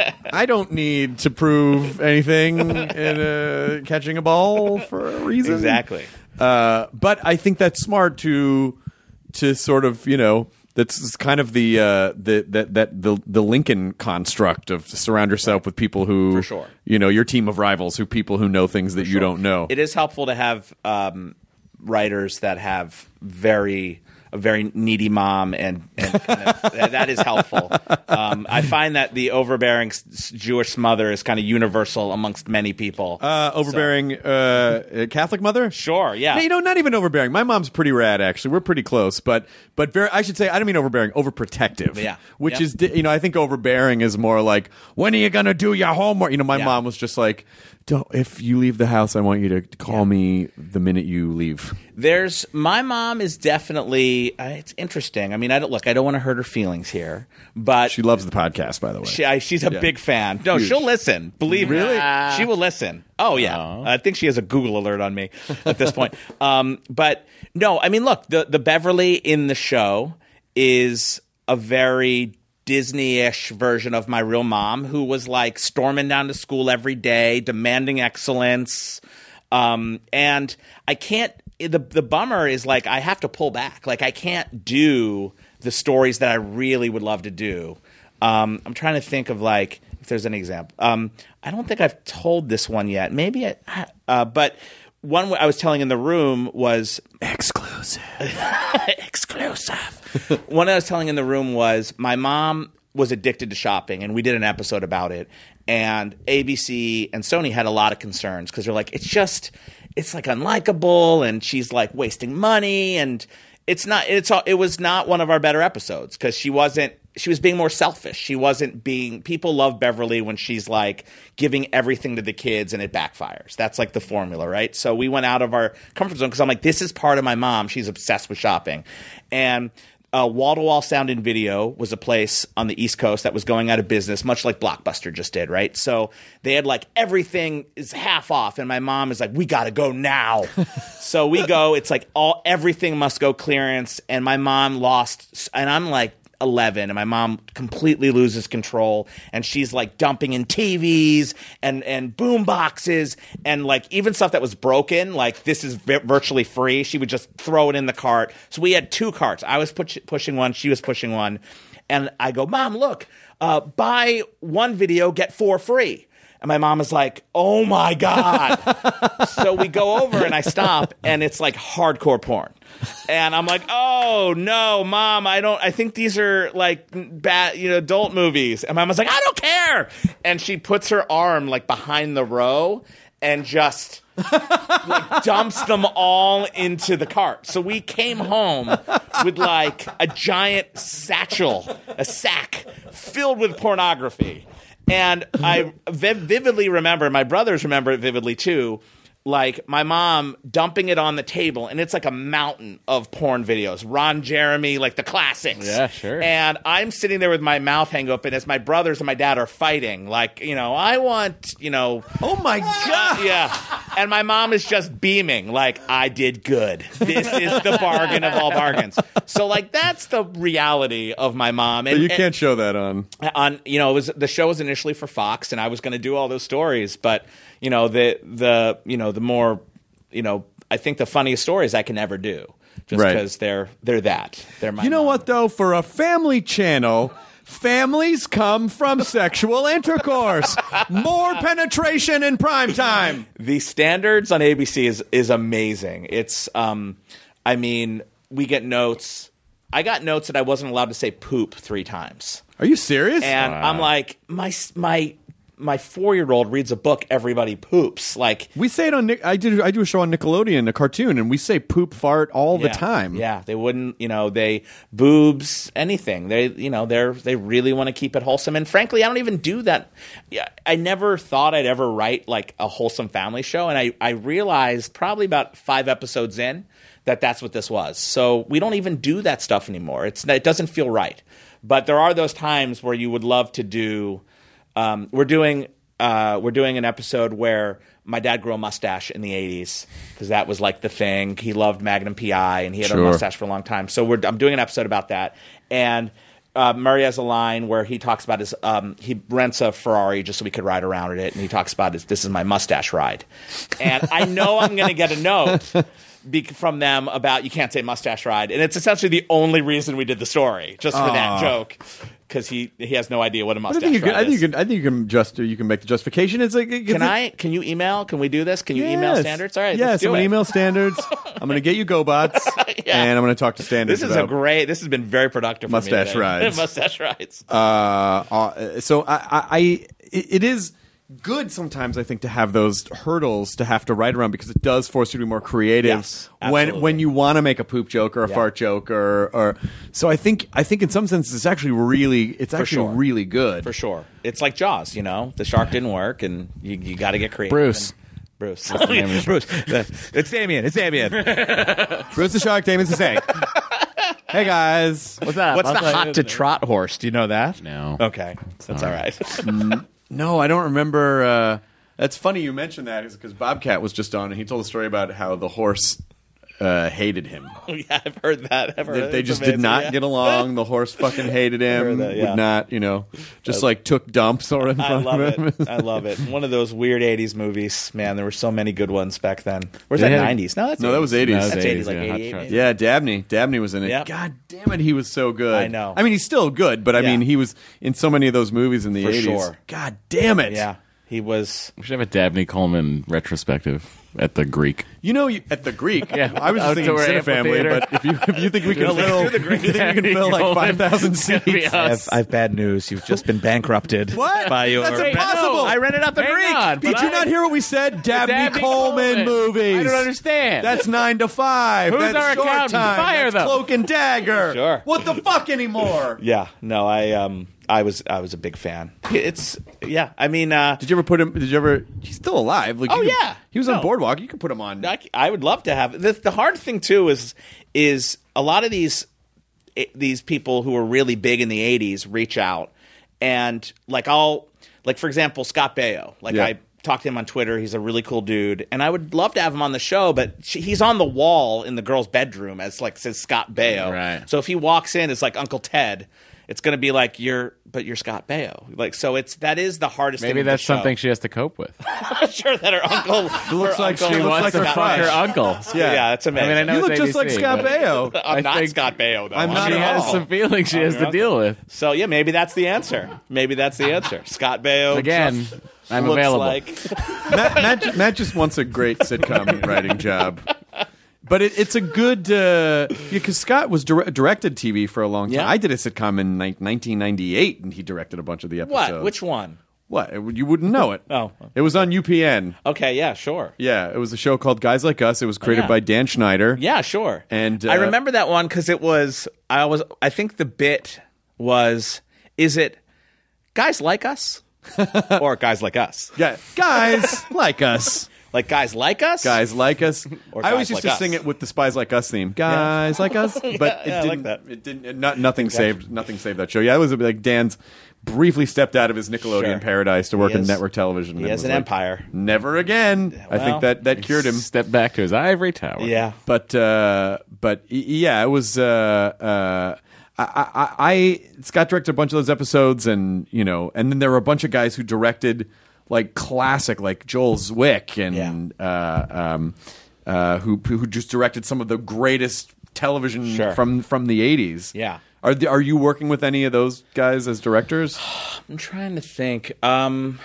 I don't need to prove anything in uh, catching a ball for a reason. Exactly. Uh, but I think that's smart to to sort of, you know, that's kind of the uh, the that that the the Lincoln construct of to surround yourself with people who, For sure. you know, your team of rivals, who people who know things that you don't know. It is helpful to have um, writers that have very a very needy mom, and, and kind of, that is helpful. Um, I find that the overbearing s- s- Jewish mother is kind of universal amongst many people. Uh, overbearing uh, Catholic mother? Sure, yeah. No, you know, not even overbearing. My mom's pretty rad, actually. We're pretty close, but but very. I should say, I don't mean overbearing, overprotective. Yeah. which Yep. is, di- you know, I think overbearing is more like, when are you gonna do your homework? You know, my Yeah. mom was just like, don't, if you leave the house, I want you to call me the minute you leave. There's my mom is definitely she, uh, it's interesting. I mean, I don't look. I don't want to hurt her feelings here, but She loves the podcast, by the way. she, I, she's a Yeah. big fan. No, Huge. she'll listen. Believe me, Really? she will listen. Oh yeah, Oh. I think she has a Google alert on me at this point. Um, but no, I mean, look, the the Beverly in the show is a very Disney-ish version of my real mom, who was like storming down to school every day, demanding excellence. Um, and I can't. The the bummer is like I have to pull back. Like I can't do the stories that I really would love to do. Um, I'm trying to think of like if there's any example. Um, I don't think I've told this one yet. Maybe, I, uh, but one I was telling in the room was Exclusive. exclusive. One I was telling in the room was my mom was addicted to shopping, and we did an episode about it. And A B C and Sony had a lot of concerns because they're like, it's just, it's like unlikable, and she's like wasting money, and it's not. It's all, it was not one of our better episodes because she wasn't. She was being more selfish. She wasn't being. People love Beverly when she's like giving everything to the kids and it backfires. That's like the formula, right? So we went out of our comfort zone because I'm like, this is part of my mom. She's obsessed with shopping, and. Uh, Wall-to-Wall Sound and Video was a place on the East Coast that was going out of business, much like Blockbuster just did, right? So they had like everything is half off, and my mom is like, "We got to go now." So we go. It's like all everything must go clearance, and my mom lost, and I'm like eleven, and my mom completely loses control, and she's like dumping in T Vs and and boom boxes and like even stuff that was broken, like this is vi- virtually free. She would just throw it in the cart. So we had two carts. I was push- pushing one, she was pushing one, and I go, "Mom, look, uh, buy one video, get four free." And my mom is like, "Oh my God." So we go over and I stop, and it's like hardcore porn. And I'm like, "Oh no, Mom, I don't, I think these are like bad, you know, adult movies." And my mom's like, "I don't care." And she puts her arm like behind the row and just like dumps them all into the cart. So we came home with like a giant satchel, a sack filled with pornography. And I viv- vividly remember, my brothers remember it vividly too, like my mom dumping it on the table, and it's like a mountain of porn videos. Ron Jeremy, like the classics. Yeah, sure. And I'm sitting there with my mouth hang open as my brothers and my dad are fighting. Like, you know, I want, you know. Oh my God. Yeah. And my mom is just beaming, like, I did good. This is the bargain of all bargains. So, like, that's the reality of my mom. And But you and- can't show that on. on you know it was the show was initially for Fox, and I was going to do all those stories, but you know the the you know the more you know I think the funniest stories I can never do just Right. because they're they're that they're my You know mom. what, though? For a family channel, families come from sexual intercourse. More penetration in prime time. The standards on A B C is is amazing. It's um I mean we get notes. I got notes that I wasn't allowed to say poop three times. Are you serious? And I'm like, my my my four year old reads a book. Everybody poops. Like we say it on. Nick- I do. I do a show on Nickelodeon, a cartoon, and we say poop, fart all the yeah, time. Yeah, they wouldn't. You know, they boobs anything. They you know they're they really want to keep it wholesome. And frankly, I don't even do that. Yeah, I never thought I'd ever write like a wholesome family show, and I I realized probably about five episodes in that that's what this was. So we don't even do that stuff anymore. It's it doesn't feel right. But there are those times where you would love to do. Um, we're doing uh, we're doing an episode where my dad grew a mustache in the eighties because that was like the thing. He loved Magnum P I, and he had Sure. a mustache for a long time. So we're I'm doing an episode about that. And uh, Murray has a line where he talks about his um, he rents a Ferrari just so we could ride around in it, and he talks about his this is my mustache ride. And I know I'm going to get a note. Be- from them about you can't say mustache ride, and it's essentially the only reason we did the story, just for Aw. that joke, because he he has no idea what a But I mustache think you can. ride I think is. you can. I think you can just. You can make the justification. It's like. It's Can a- I? Can you email? Can we do this? Can you email Yes. standards? All right, Yes, let's do I'm gonna it. email standards. I'm gonna get you GoBots, Yeah. and I'm gonna talk to standards. This is a about, great. This has been very productive. For Mustache me today. rides. Mustache rides. Uh, uh, so I, I, I it, it is good sometimes, I think, to have those hurdles to have to write around because it does force you to be more creative Yes, when absolutely. when you want to make a poop joke or a Yeah. fart joke or or. So I think I think in some sense it's actually really it's actually sure. really good. For sure, it's like Jaws. You know, the shark didn't work, and you, you got to get creative. Bruce. And- Bruce. name of the Bruce. It's Damien. It's Damien. Bruce the Shark, Damon's the Snake. Hey guys. What's up? What's I'll the tell hot you to in a trot horse? Do you know that? No. Okay, that's all right. No, I don't remember. Uh, that's funny you mentioned that because Bobcat was just on and he told a story about how the horse uh, hated him. Yeah, I've heard that. I've heard They, they it's just amazing, did not yeah. get along. The horse fucking hated him. heard that, yeah. Would not, you know, just like took dumps or in I front love of him. it. I love it. One of those weird eighties movies. Man, there were so many good ones back then. Where's They that? had- nineties? No, that's No, that was eighties. No, that was That's eighties, eighties, like yeah, Hot eighty-eight. Shots. maybe? Yeah, Dabney. Dabney was in it. Yep. God damn it, he was so good. I know. I mean, he's still good, but I Yeah. mean, he was in so many of those movies in the For eighties. sure. God damn it. Yeah, he was. We should have a Dabney Coleman retrospective at the Greek. You know, you, at the Greek, Yeah. I was just Outdoor thinking Cine Family, amphitheater. but if you if you think we can Let's fill, do the if Greek you think we can fill like Coleman. five thousand It's gonna be seats. us. I have, I have bad news. You've just been bankrupted. What? By your, That's impossible. I rented out the Hang Greek. on, Did but you I- not hear what we said? Dabney, Dabney Coleman, movies. I don't understand. That's nine to five. Who's That's our short accountant? time. Fire That's them. Cloak and Dagger. Sure. What the fuck anymore? Yeah, no, I um, I was I was a big fan. It's yeah. I mean, uh, Did you ever put him? Did you ever? He's still alive. Like, Oh, you could- yeah. he was No. on Boardwalk. You could put him on. I, I would love to have the, the hard thing too is is a lot of these i- these people who were really big in the eighties reach out and like I'll like for example Scott Baio, like Yeah. I talked to him on Twitter. He's a really cool dude, and I would love to have him on the show, but she, he's on the wall in the girl's bedroom as like says Scott Baio. Right. So if he walks in, it's like Uncle Ted. It's going to be like you're, but you're Scott Baio. Like so, it's that is the hardest. Maybe thing of the that's show. something she has to cope with. I'm sure that her uncle looks her like uncle she She looks wants like to her fuck crush. her uncle. Yeah, yeah, that's amazing. I mean, I know You look it's just like A B C, Scott but- Baio. I'm I not think- Scott Baio, though. I'm not She at has all. some feelings she has to deal with. So yeah, maybe that's the answer. Maybe that's the answer. Scott Baio Again, just I'm looks available. Like, Matt, Matt, Matt just wants a great sitcom writing job. But it, it's a good uh, because Scott was dire- directed T V for a long time. Yeah. I did a sitcom in ni- nineteen ninety-eight, and he directed a bunch of the episodes. what? Which one? What? You wouldn't know it. Oh. It was on U P N. Okay, yeah, sure. Yeah, it was a show called Guys Like Us. It was created yeah. by Dan Schneider. Yeah, sure. And, I uh, remember that one because it was. I was. I think the bit was. Is it guys like us or guys like us? Yeah, guys like us. Like guys like us? Guys like us. Or I always Guys used Like to Us. sing it with the Spies Like Us theme. Guys like us. But it yeah, I didn't. like that. It didn't. It, not, nothing saved. Nothing saved that show. Yeah, it was like Dan's briefly stepped out of his Nickelodeon Sure. paradise to work He in has- network television. he and has was an like, empire. Never again. I Well, think that that cured him. Step back to his ivory tower. Yeah. But uh, but y- yeah, it was. Uh, uh, I, I, I Scott directed a bunch of those episodes, and you know, and then there were a bunch of guys who directed like classic, like Joel Zwick, and uh, um, uh, who who just directed some of the greatest television Sure. from from the eighties. Yeah. Are the, are you working with any of those guys as directors? I'm trying to think. Um,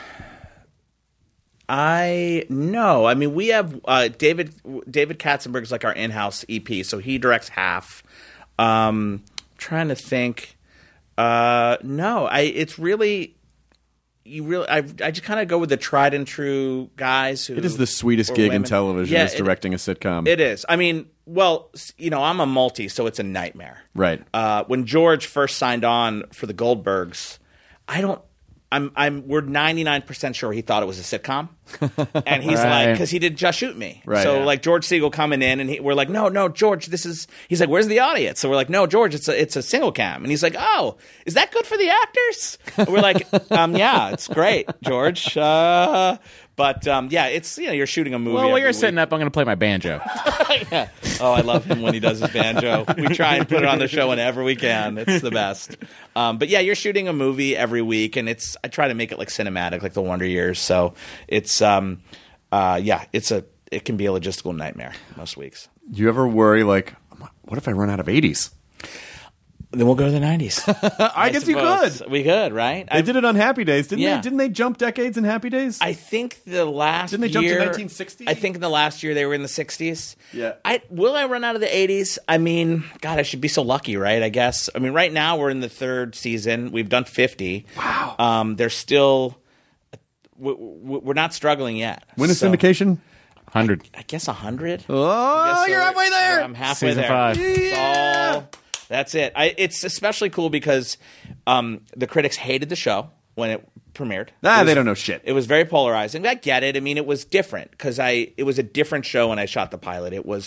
I no. I mean, we have uh, David David Katzenberg's like our in-house E P, so he directs half. Um, trying to think. Uh, no, I. It's really. You really, I, I just kind of go with the tried and true guys. Who It is the sweetest or gig in women. television Yeah, is it- directing a sitcom. It is. I mean, well, s- you know, I'm a multi, so it's a nightmare. Right. Uh, when George first signed on for the Goldbergs, I don't. I'm. I'm. We're ninety-nine percent sure he thought it was a sitcom, and he's Right. like, because he did Just Shoot Me. Right. So Yeah. like George Siegel coming in, and he, we're like, no, no, George, this is. He's like, where's the audience? So we're like, no, George, it's a it's a single cam, and he's like, oh, is that good for the actors? And we're like, um, yeah, it's great, George. Uh, but um, yeah, it's you know you're shooting a movie. Well, while every you're week. setting up, I'm going to play my banjo. Oh, I love him when he does his banjo. We try and put it on the show whenever we can. It's the best. Um, but yeah, you're shooting a movie every week, and it's I try to make it like cinematic, like the Wonder Years. So it's um, uh, yeah, it's a it can be a logistical nightmare most weeks. Do you ever worry like, what if I run out of eighties? Then we'll go to the nineties. I, guess you could. We could, right? They did it on Happy Days, didn't Yeah. they? Didn't they jump decades in Happy Days? I think the last Didn't they jump to year, nineteen sixty? I think in the last year they were in the sixties. Yeah. I will I run out of the eighties? I mean, God, I should be so lucky, right? I guess. I mean, right now we're in the third season. We've done fifty. Wow. Um, there's still we- we- we're not struggling yet. When is So, syndication? one hundred. I guess a hundred. Oh, you're halfway there. I'm halfway Season there. five. It's all- that's it. I, it's especially cool because um, the critics hated the show when it premiered. Ah, It was- they don't know shit. It was very polarizing. I get it. I mean, it was different because I it was a different show when I shot the pilot. It was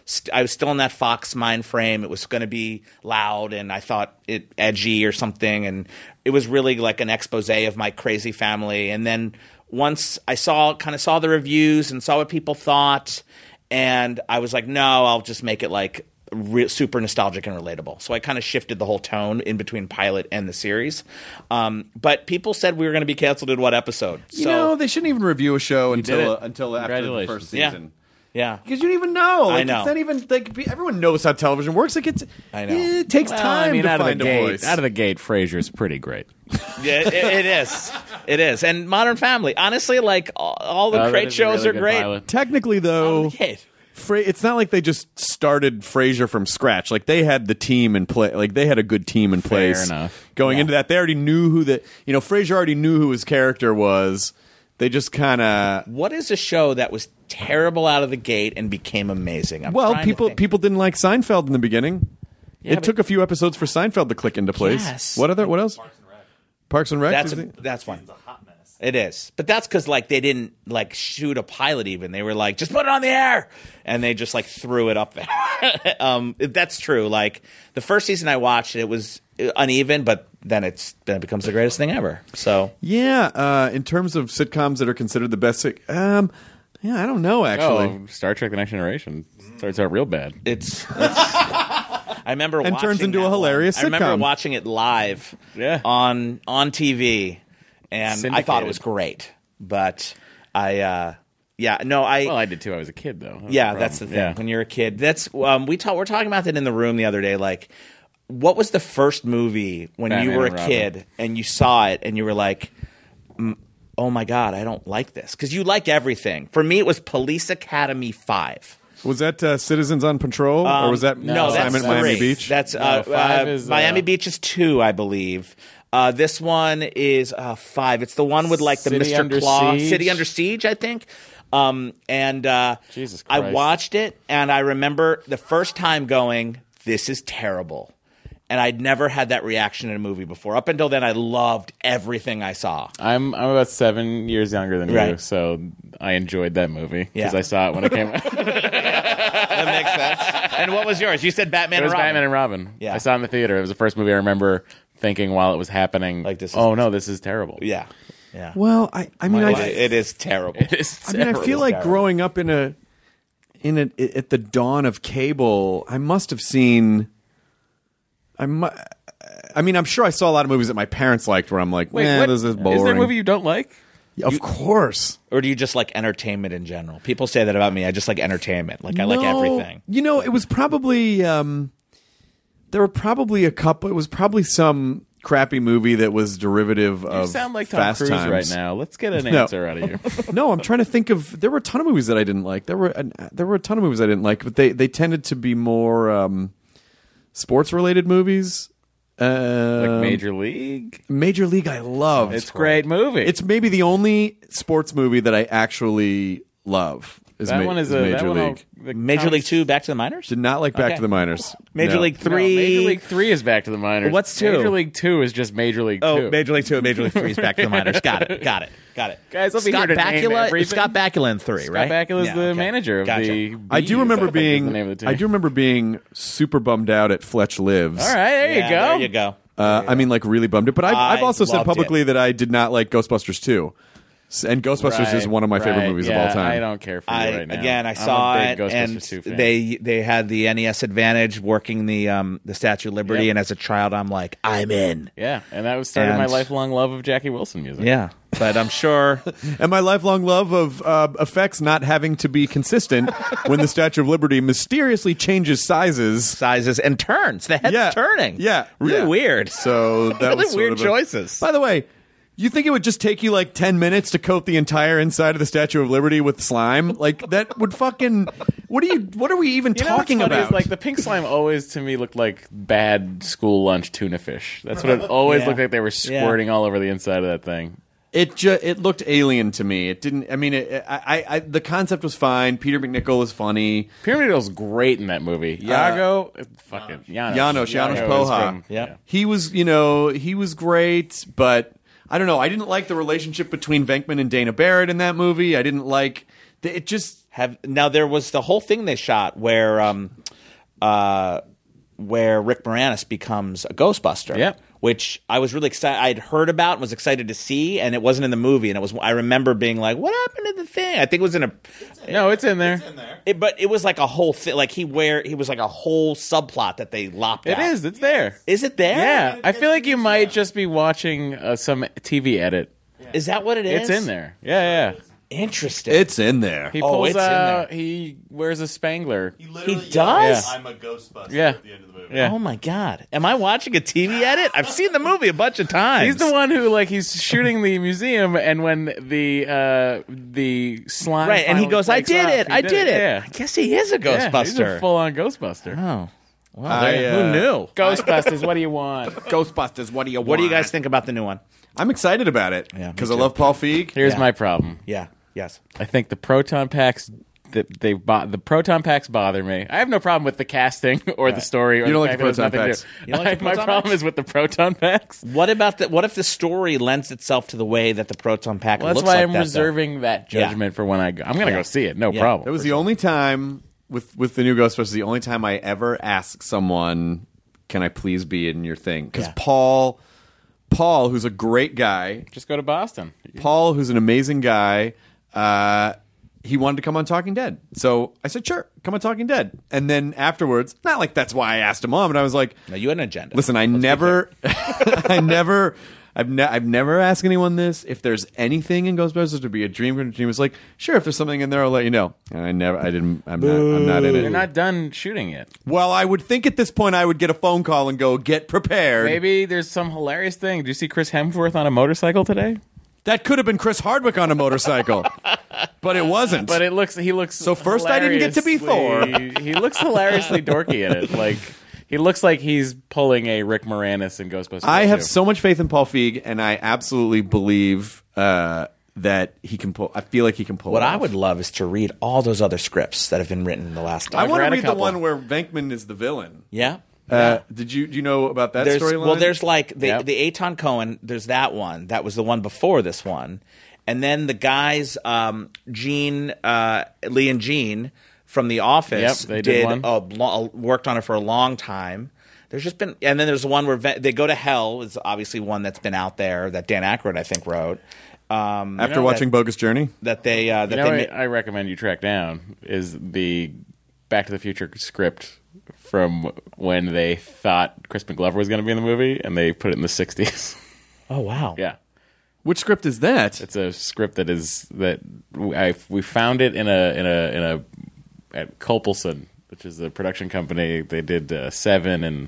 st- I was still in that Fox mind frame. It was going to be loud, and I thought it edgy or something, and it was really like an expose of my crazy family. And then once I saw, kind of saw the reviews and saw what people thought, and I was like, no, I'll just make it like re- super nostalgic and relatable. So I kind of shifted the whole tone in between pilot and the series. Um, but people said we were going to be canceled in what episode? You so, know, they shouldn't even review a show did until it. until after the Congratulations. first Yeah. season. Yeah. Because you don't even know. Like, I know. It's not even like everyone knows how television works. Like it's, I know. eh, it takes Well, time I mean, to out of find the a gate, voice. out of the gate, Frasier's pretty great. Yeah, it, it is. It is. And Modern Family. Honestly, like all, all the Oh, that great is a shows really are good great. pilot. Technically, Out though, of the gate. Fra- it's not like they just started Frasier from scratch. Like they had the team in play. Like they had a good team in place enough. going Yeah. into that. They already knew who the you know Frasier already knew who his character was. They just kind of What is a show that was terrible out of the gate and became amazing? I'm well, trying to people think. people didn't like Seinfeld in the beginning. Yeah, it but- took a few episodes for Seinfeld to click into place. Yes. What other? What else? Parks and Rec. That's is a, it? that's one. It is, but that's because like they didn't like shoot a pilot. Even they were like, just put it on the air, and they just like threw it up there. um, that's true. Like the first season I watched, it was uneven, but then it's then it becomes the greatest thing ever. So Yeah. Uh, in terms of sitcoms that are considered the best, sit- um, yeah, I don't know actually. Oh, Star Trek: The Next Generation starts out real bad. it's. it's I remember And watching turns into that a hilarious one. I remember sitcom. watching it live Yeah. on on T V, and I thought Syndicated. it was great. But I, uh, yeah, no, I. Well, I did too. I was a kid though. That was Yeah, the that's the problem. thing. When you're a kid, that's um, we talk. We're talking about that in the room the other day. Like, what was the first movie when Batman you were a and Robin. kid and you saw it and you were like, mm, "Oh my god, I don't like this," because you like everything. For me, it was Police Academy Five. Was that uh, Citizens on Patrol, or was that No, that's Assignment three. Miami Beach? That's No, uh, five uh, is, uh, Miami Beach is two, I believe. Uh, this one is uh, five. It's the one with like the City Mister Under Claw, Siege? City Under Siege, I think. Um, and uh, Jesus I Christ. watched it, and I remember the first time going, "This is terrible." And I'd never had that reaction in a movie before. Up until then, I loved everything I saw. I'm I'm about seven years younger than you, Right. so I enjoyed that movie because Yeah. I saw it when it came out. It That makes sense. And what was yours? You said Batman was and Robin. Batman and Robin. Yeah. I saw it in the theater. It was the first movie I remember thinking while it was happening. Like, this is- oh no, this is terrible. Yeah, yeah. well, I, I mean, It- I, it is terrible. It is I mean, I terrible. feel like terrible. growing up in a in a at the dawn of cable, I must have seen. I mu- I mean, I'm sure I saw a lot of movies that my parents liked, where I'm like, Wait, "Man, what- this is boring." Is there a movie you don't like? Of course. Or do you just like entertainment in general? People say that about me. I just like entertainment. Like I like No. everything. You know, it was probably um, there were probably a couple. It was probably some crappy movie that was derivative You of sound like Tom Fast Cruise Times right now. Let's get an No. answer out of you. No, I'm trying to think of. There were a ton of movies that I didn't like. There were uh, there were a ton of movies I didn't like, but they they tended to be more um, sports related movies. Uh, Like Major League. Major League, I love. It's a great movie. It's maybe the only sports movie that I actually love. Is that Ma- one is is a Major that one League. will- the Major counts- League Two, Back to the Minors. Did not like Back Okay. to the Minors. Major No. League No, Three. Major League Three is Back to the Minors. What's two? Major League Two is just Major League Oh, Two. Major League Two, Major League Three is Back to the Minors. Got it. Got it. Got it. Guys, I'll be Scott here to name Bakula. everything. Scott Bakula in three, Scott right? Bakula's Yeah, the okay. manager of Gotcha. the. I do Bees, remember I think is being. the name of the team. I do remember being super bummed out at Fletch Lives. All right, there Yeah, you go. There you go. Uh, I mean, like really bummed it. But I've, I I've also said loved publicly it. that I did not like Ghostbusters two, S- and Ghostbusters is Right, one of my favorite right. movies Yeah, of all time. I don't care for you I right now. again, I I'm saw a it, big and Ghostbusters two fan. they they had the N E S Advantage working the um the Statue of Liberty, Yep. and as a child, I'm like, I'm in. Yeah, and that was started my And- lifelong love of Jackie Wilson music. Yeah, but I'm sure. And my lifelong love of uh, effects not having to be consistent when the Statue of Liberty mysteriously changes sizes. Sizes and turns. The head's Yeah. turning. Yeah. really Yeah. weird. So that Really was sort weird of a- choices. By the way, you think it would just take you like ten minutes to coat the entire inside of the Statue of Liberty with slime? Like that would fucking. What are you? What are we even You know what's talking funny about? is, like the pink slime always to me looked like bad school lunch tuna fish. That's what it always Yeah. looked like. They were squirting all over the inside of that thing. It ju- it looked alien to me. It didn't. I mean, it, I, I, I the concept was fine. Peter McNichol is funny. Pyramid was great in that movie. Yago, fucking Janos. Janos, Janos is Poha. from- Yeah. He was, you know, he was great, but I don't know. I didn't like the relationship between Venkman and Dana Barrett in that movie. I didn't like It just Have now there was the whole thing they shot where um, uh, where Rick Moranis becomes a Ghostbuster. Yep. Which I was really excited. I'd heard about and was excited to see, and it wasn't in the movie. And it was. I remember being like, "What happened to the thing?" I think it was in a. No, it's in there. It, but it was like a whole thing. Like he wear. He was like a whole subplot that they lopped It out. is. It's there. Is it there? Yeah, I feel like you might just be watching uh, some T V edit. Is that what it is? It's in there. Yeah, yeah. Interesting. it's in there. He Oh, pulls it's in out. there. He wears a Spangler. He does. Yeah. I'm a Ghostbuster Yeah. at the end of the movie. Yeah. Oh my god! Am I watching a T V edit? I've seen the movie a bunch of times. He's the one who, like, he's shooting the museum, and when the uh, the slime right, and he finally goes, "I breaks did off, it! he I did it! Yeah, I guess he is a yeah, Ghostbuster." he's a full-on Ghostbuster. oh, well, I, there- uh, who knew? Ghostbusters, what do you want? Ghostbusters. What do you What do you guys think about the new one? I'm excited about it Yeah, me because I too. love Paul Feig. Here's Yeah. my problem. Yeah. Yes. I think the proton packs that they bo- the proton packs bother me. I have no problem with the casting or the story. Or You don't the like fact the that it has proton nothing to packs? do- You don't like the my proton problem packs? is with the proton packs. What about the? What if the story lends itself to the way that the proton pack Well, that's looks why like I'm that, though? reserving that Yeah. judgment for when I go. I'm going to Yeah. go see it. No Yeah. problem. That was the only time with with the new Ghostbusters. The only time I ever asked someone, "Can I please be in your thing?" Because Yeah. Paul, Paul, who's a great guy, Just go to Boston. Paul, who's an amazing guy, uh, he wanted to come on Talking Dead. So I said, "Sure, come on Talking Dead." And then afterwards, not like that's why I asked him on, but I was like, No, you had an agenda. "Listen, I never, I never." I've, ne- I've never asked anyone this. If there's anything in Ghostbusters to be a dream, a dream was like, sure. If there's something in there, I'll let you know. And I never, I didn't. I'm not. I'm not in it. They're not done shooting it. Well, I would think at this point I would get a phone call and go, get prepared. Maybe there's some hilarious thing. Did you see Chris Hemsworth on a motorcycle today? That could have been Chris Hardwick on a motorcycle, but it wasn't. But it looks. He looks. So first I didn't get to be Thor. hilariously- He looks hilariously dorky in it. Like he looks like he's pulling a Rick Moranis in Ghostbusters. I have two. so much faith in Paul Feig, and I absolutely believe uh, that he can pull. I feel like he can pull. What it I off. would love is to read all those other scripts that have been written in the last. I I've want to read a read the couple. one where Venkman is the villain. Yeah. Uh, did you do you know about that There's, storyline? well, there's like the Yep. the Eitan Cohen. There's that one. That was the one before this one, and then the guys, um, Gene, uh, Lee and Gene from The Office, Yep, they did one. a lo- worked on it for a long time. There's just been, and then there's the one where Ve- they go to hell. Is obviously one that's been out there that Dan Aykroyd I think wrote. Um, after you know, watching that, Bogus Journey. that they uh, that You know, they what ma- I recommend you track down is the Back to the Future script from when they thought Crispin Glover was going to be in the movie, and they put it in the sixties. oh wow Yeah. Which script is that? It's a script that is that I we found it in a in a in a at Copelson, which is a production company. They did uh, Seven and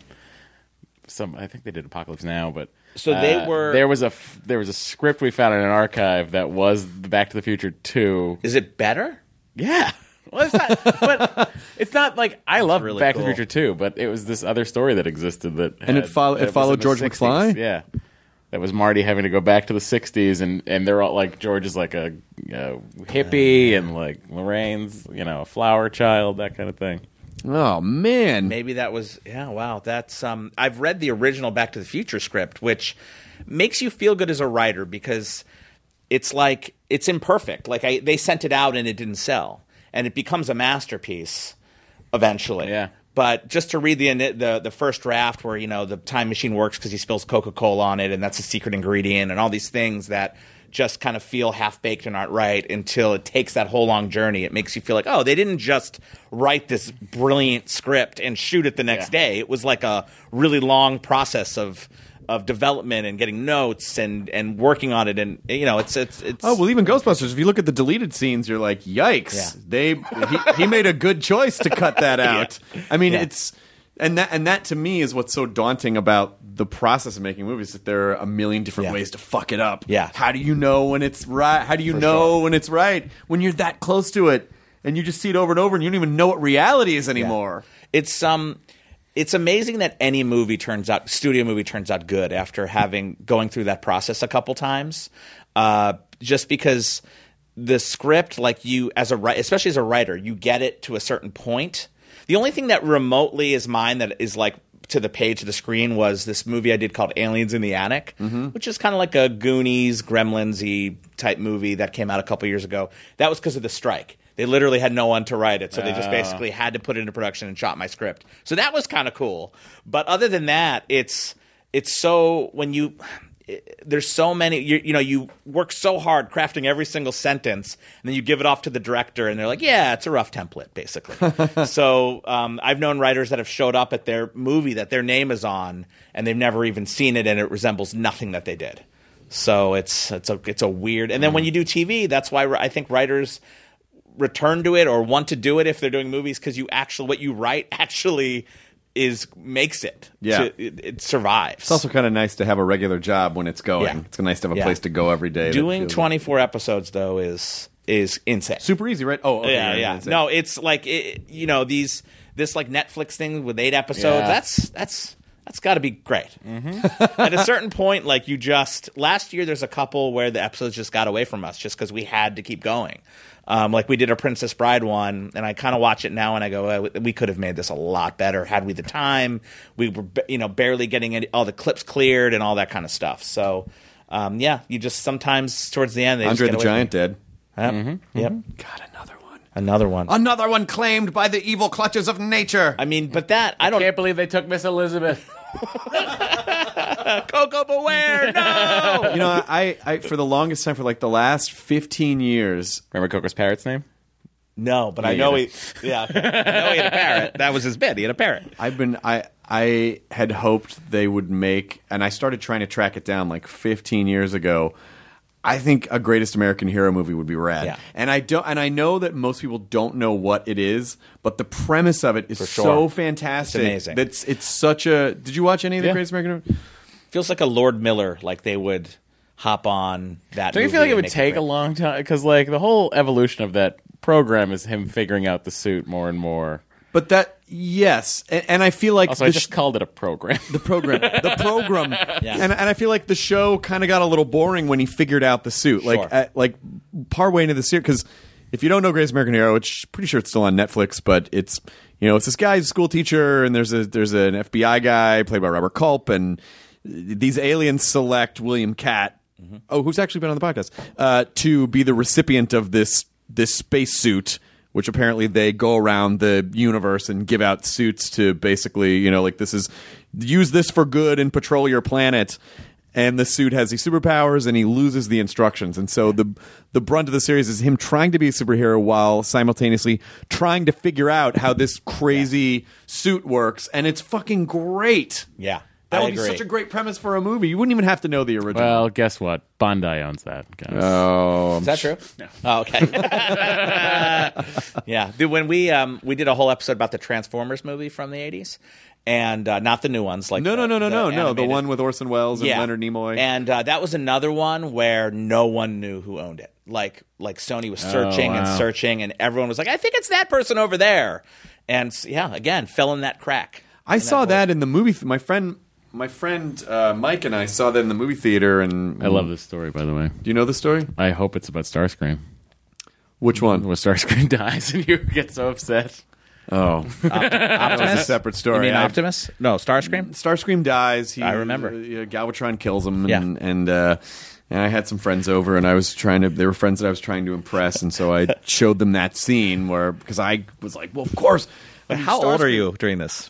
some. I think they did Apocalypse Now, but So they uh, were- there was a f- there was a script we found in an archive that was the Back to the Future two. is it better? Yeah. Well, it's not, but it's not like I love really Back cool. to the Future two, but it was this other story that existed that And it had- follow- it that was followed in the George sixties. McFly? Yeah, that was Marty having to go back to the sixties, and and they're all like George is like a, a hippie, and like Lorraine's you know a flower child, that kind of thing. Oh man, Maybe that was yeah. Wow, that's um. I've read the original Back to the Future script, which makes you feel good as a writer because it's like it's imperfect. Like I, they sent it out and it didn't sell, and it becomes a masterpiece eventually. Yeah. But just to read the the the first draft where you know the time machine works because he spills Coca-Cola on it and that's a secret ingredient and all these things that just kind of feel half baked and aren't right until it takes that whole long journey. It makes you feel like, oh, they didn't just write this brilliant script and shoot it the next Yeah. day. It was like a really long process of of development and getting notes and, and working on it. And you know, it's it's it's. Oh well, even Ghostbusters. If you look at the deleted scenes, you're like, "Yikes!" Yeah. They he, he made a good choice to cut that out. I mean, Yeah. it's and that and that to me is what's so daunting about the process of making movies. That there are a million different Yeah. ways to fuck it up. Yeah. How do you know when it's right? How do you For know sure. when it's right? When you're that close to it and you just see it over and over and you don't even know what reality is anymore. It's um, it's amazing that any movie turns out, studio movie turns out good after having going through that process a couple times. Uh, just because the script, like you as a writer, especially as a writer, you get it to a certain point. The only thing that remotely is mine that is like to the page of the screen was this movie I did called Aliens in the Attic, Mm-hmm. which is kind of like a Goonies, Gremlins-y type movie that came out a couple years ago. That was because of the strike. They literally had no one to write it, so they just basically had to put it into production and shot my script. So that was kind of cool. But other than that, it's it's so when you. There's so many, you, you know, you work so hard crafting every single sentence, and then you give it off to the director, and they're like, yeah, it's a rough template, basically. So um, I've known writers that have showed up at their movie that their name is on, and they've never even seen it, and it resembles nothing that they did. So it's it's a it's a weird. And then when you do T V, that's why I think writers return to it or want to do it if they're doing movies, because you actually what you write actually is makes it. Yeah. To, it, it survives. It's also kind of nice to have a regular job when it's going. Yeah. It's nice to have a Yeah. place to go every day. that Doing feels- twenty-four episodes though is is insane. super easy, right? Oh, okay, yeah, right, yeah. that's it. No, it's like it, you know these this like Netflix thing with eight episodes. Yeah. That's that's that's got to be great. Mm-hmm. At a certain point, like you just last year, there's a couple where the episodes just got away from us just because we had to keep going. Um, like we did a Princess Bride one, and I kind of watch it now, and I go, oh, we could have made this a lot better had we the time. We were, you know, barely getting any, all the clips cleared and all that kind of stuff. So, um, yeah, you just sometimes towards the end, they Andre just the get away Giant from you. dead. Yep. Mm-hmm. Yep. God, another one. Another one. Another one claimed by the evil clutches of nature. I mean, but that I don't. Can't believe they took Miss Elizabeth. Coco Beware, no. You know, I, I for the longest time, for like the last fifteen years, Remember Coco's parrot's name? No, but I Yeah, know yeah. he. Yeah, I know he had a parrot. That was his bit. He had a parrot. I've been I I had hoped they would make, and I started trying to track it down like fifteen years ago. I think a Greatest American Hero movie would be rad. Yeah. And I don't and I know that most people don't know what it is, but the premise of it is For sure. so fantastic. It's amazing. That's it's such a Did you watch any of the Yeah. Greatest American Hero? Feels like a Lord Miller. Like they would hop on that. Don't you movie feel like it and would make take a great. long time? Because like the whole evolution of that program is him figuring out the suit more and more. But that yes, and, and I feel like Also, the I just sh- called it a program. the program, the program, Yeah. and and I feel like the show kind of got a little boring when he figured out the suit. Sure. Like at, like partway into the series, because if you don't know Greatest American Hero, which pretty sure it's still on Netflix, but it's you know it's this guy's a school teacher, and there's a there's an F B I guy played by Robert Culp, and these aliens select William Catt, Mm-hmm. oh, who's actually been on the podcast, uh, to be the recipient of this this spacesuit. Which apparently they go around the universe and give out suits to basically, you know, like this is use this for good and patrol your planet. And the suit has these superpowers, and he loses the instructions. And so the the brunt of the series is him trying to be a superhero while simultaneously trying to figure out how this crazy suit works. And it's fucking great. Yeah, That I would be agree. such a great premise for a movie. You wouldn't even have to know the original. Well, guess what? Bondi owns that, guys. oh, Is that true? No. Oh, okay. Yeah, dude, when we um we did a whole episode about the Transformers movie from the eighties, and uh, not the new ones. Like no, the, no, no, no, the no, no. The animated. one with Orson Welles and Yeah. Leonard Nimoy. And uh, that was another one where no one knew who owned it. Like like Sony was searching and wow. searching, and everyone was like, I think it's that person over there. And s- yeah, again, fell in that crack. I In saw void. that in the movie. Th- my friend, my friend uh, Mike and I saw that in the movie theater. And I love this story, by the way. Do you know the story? I hope it's about Starscream. Which one? When Starscream dies and you get so upset. Oh, that was a separate story. You mean I- Optimus? No, Starscream. Starscream dies. He, I remember. Uh, yeah, Galvatron kills him. Yeah. And and, uh, and I had some friends over, and I was trying to. They were friends that I was trying to impress, and so I showed them that scene where because I was like, well, of course. I But mean, how old are Starscream- you during this?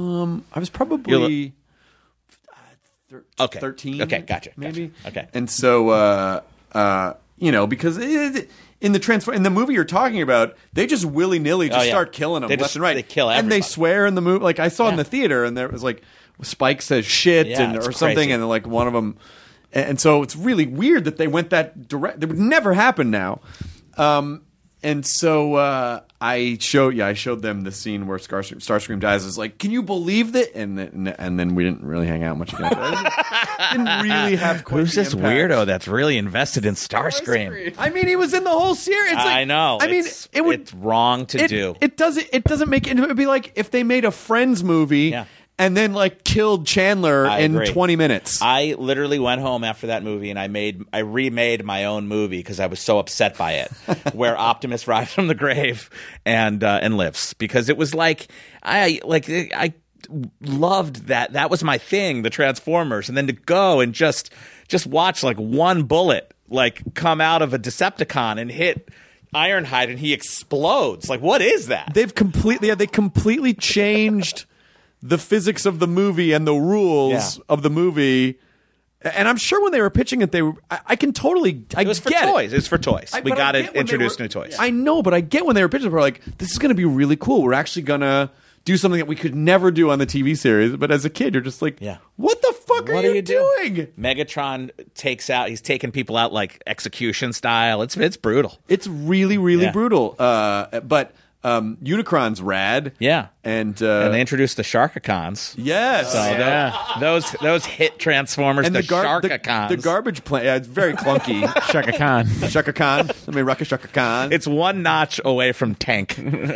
I was probably uh, thir- Okay. thirteen. Okay, gotcha, Maybe. gotcha. Okay. And so, uh, uh, you know, because it, in the transfer in the movie you're talking about, they just willy nilly just Oh, yeah. start killing them They left just- and right. they kill and they everybody. swear in the movie. Like I saw in Yeah. the theater, and there was like Spike says shit Yeah, and it's or something, crazy. and like one of them. And, and so it's really weird that they went that direct. That would never happen now. Um, and so uh, I showed, yeah, I showed them the scene where Starscream, Starscream dies. It's like, can you believe that? And then, and then we didn't really hang out much again. didn't really have. Quite Who's the this impact. weirdo that's really invested in Starscream? I mean, he was in the whole series. It's like, I know. I mean, it's, it would. it's wrong to it, do. It doesn't. It doesn't make it. It would be like if they made a Friends movie. Yeah. And then like killed Chandler I in agree. twenty minutes. I literally went home after that movie and I made I remade my own movie because I was so upset by it, where Optimus rises from the grave and uh, and lives, because it was like I like I loved that that was my thing, the Transformers, and then to go and just just watch like one bullet like come out of a Decepticon and hit Ironhide and he explodes. Like, what is that? They've completely yeah, they completely changed the physics of the movie and the rules Yeah. of the movie. And I'm sure when they were pitching it, they were. I, I can totally. I It was for get toys. It. It was for toys. I- we but I got get to when they introduce were- new toys. I know, but I get when they were pitching. We're like, this is going to be really cool. We're actually going to do something that we could never do on the T V series. But as a kid, you're just like, Yeah. what the fuck What are, are you you doing? doing? Megatron takes out. He's taking people out like execution style. It's it's brutal. It's really, really Yeah. brutal. Uh, but um, Unicron's rad. Yeah. and uh, And they introduced the Sharkicons. yes, So Yeah. those those hit Transformers, and the, the, gar- the, Sharkicons. the garbage plant. Yeah, it's very clunky. Shaka Khan. Shaka Khan. Let me rock a Shaka Khan. It's one notch away from Tank.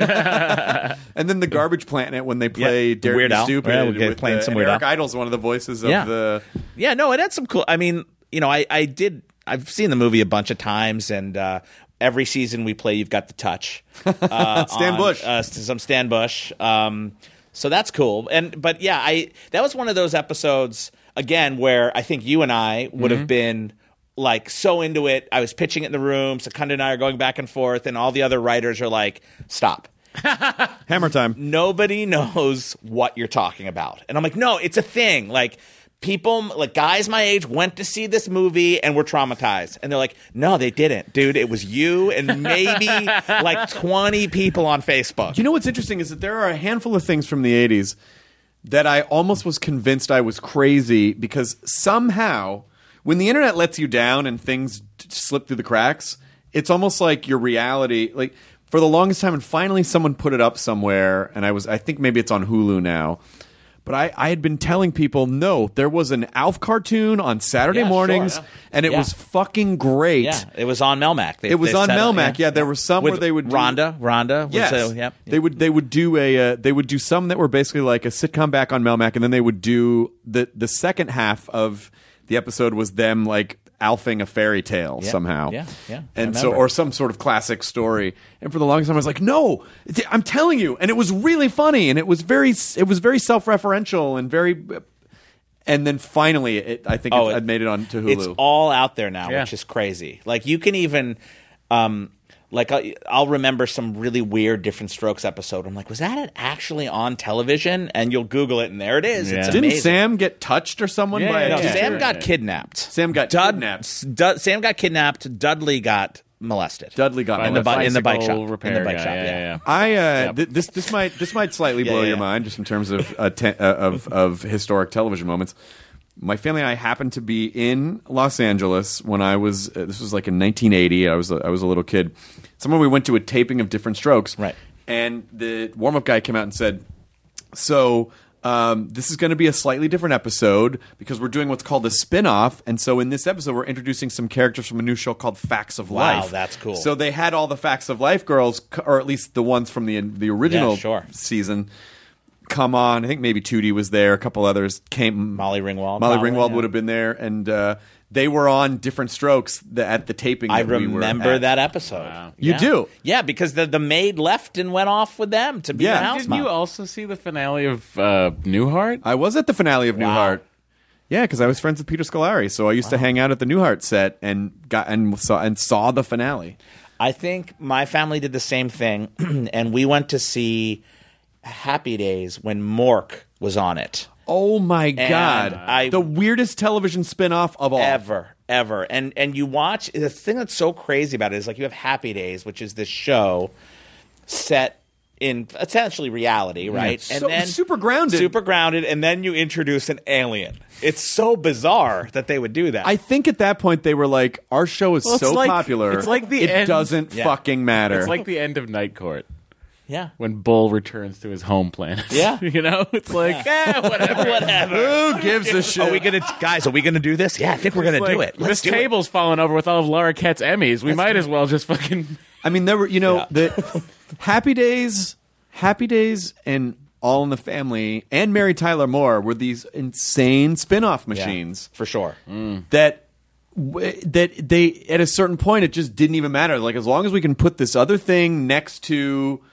And then the garbage planet when they play Yeah, Dare Weird to Be Al. Stupid. Yeah, we get with playing the, some and Weird Eric Al. Idle's one of the voices of Yeah. the. Yeah, no, it had some cool. I mean, you know, I, I did. I've seen the movie a bunch of times, and uh, every season we play, you've got the touch. Uh, Stan on, Bush. uh, some Stan Bush. Um, so that's cool. And but yeah, I that was one of those episodes again where I think you and I would Mm-hmm. have been like so into it. I was pitching it in the room. Secunda and I are going back and forth, and all the other writers are like, "Stop." Hammer time. Nobody knows what you're talking about. And I'm like, no, it's a thing. Like, people, like guys my age went to see this movie and were traumatized. And they're like, no, they didn't. Dude, it was you and maybe like twenty people on Facebook. You know what's interesting is that there are a handful of things from the eighties that I almost was convinced I was crazy because somehow, when the internet lets you down and things t- slip through the cracks, it's almost like your reality. Like for the longest time, and finally someone put it up somewhere, and I was, I think maybe it's on Hulu now. But I, I had been telling people, no, there was an Alf cartoon on Saturday Yeah, mornings, sure, yeah. and it Yeah. was fucking great. Yeah, it was on Melmac. They- It was they on set Melmac. Yeah, there were some With where they would do- Rhonda. Rhonda. Was, Yes, uh, yep. they would. They would do a. Uh, they would do some that were basically like a sitcom back on Melmac, and then they would do the the second half of the episode was them like alfing a fairy tale Yeah, somehow. yeah, yeah, I And so, remember. or some sort of classic story. And for the longest time, I was like, no, it's- I'm telling you, and it was really funny, and it was very, it was very self-referential and very. And then finally, it, I think Oh, it, it- I made it onto Hulu. It's all out there now, Yeah. which is crazy. Like you can even, um, like I- I'll remember some really weird Different Strokes episode. I'm like, was that actually on television? And you'll Google it, and there it is. Yeah. It's Didn't amazing. Sam get touched or someone Yeah, by a yeah, No, yeah. teacher? Sam got kidnapped. Sam got Dud- kidnapped. Dud- Sam got kidnapped. Dudley got molested. Dudley got By in the, molested. bu- in the bike bicycle shop. repair in the bike guy, shop. yeah, Yeah, yeah, yeah. I uh, Yep. th- this this might this might slightly Yeah, blow yeah, your yeah. mind just in terms of uh, te- uh, of of historic television moments. My family and I happened to be in Los Angeles when I was. Uh, this was like in nineteen eighty. I was a, I was a little kid. Somewhere we went to a taping of Different Strokes, Right. And the warm up guy came out and said, "So." Um, this is going to be a slightly different episode because we're doing what's called a spin-off. And so in this episode, we're introducing some characters from a new show called Facts of Wow, Life. that's cool. So they had all the Facts of Life girls, c- or at least the ones from the the original Yeah, sure. season, come on. I think maybe Tootie was there. A couple others came. Molly Ringwald. Molly probably, Ringwald yeah. would have been there, and uh, they were on Different Strokes the, at the taping. I that we were remember at. that episode. You Yeah. do? Yeah, because the the maid left and went off with them to be Yeah. the house Didn't mom. you also see the finale of uh, Newhart? I was at the finale of Wow. Newhart. Yeah, because I was friends with Peter Scolari, so I used to hang out at the Newhart set and got and saw and saw the finale. I think my family did the same thing, and we went to see Happy Days when Mork was on it. Oh my god! I- the weirdest television spin-off of all. Ever, ever. And and you watch, the thing that's so crazy about it is like you have Happy Days, which is this show set in essentially reality, right? So- super grounded. Super grounded, and then you introduce an alien. It's so bizarre that they would do that. I think at that point they were like, "Our show is Well, it's so like- popular, it's like the it end- doesn't Yeah. fucking matter." It's like the end of Night Court yeah. when Bull returns to his home planet. Yeah. you know, it's like eh, whatever. Whatever. Who gives a shit? Are we gonna, guys? Are we gonna do this? Yeah, I think we're gonna It's do like, it. Let's this do it. table's falling over with all of Laura Kett's Emmys. We might as well just fucking. I mean, there were, you know, Yeah. the Happy Days, Happy Days, and All in the Family, and Mary Tyler Moore were these insane spin-off Yeah, machines for sure. that w- that they at a certain point it just didn't even matter. Like as long as we can put this other thing next to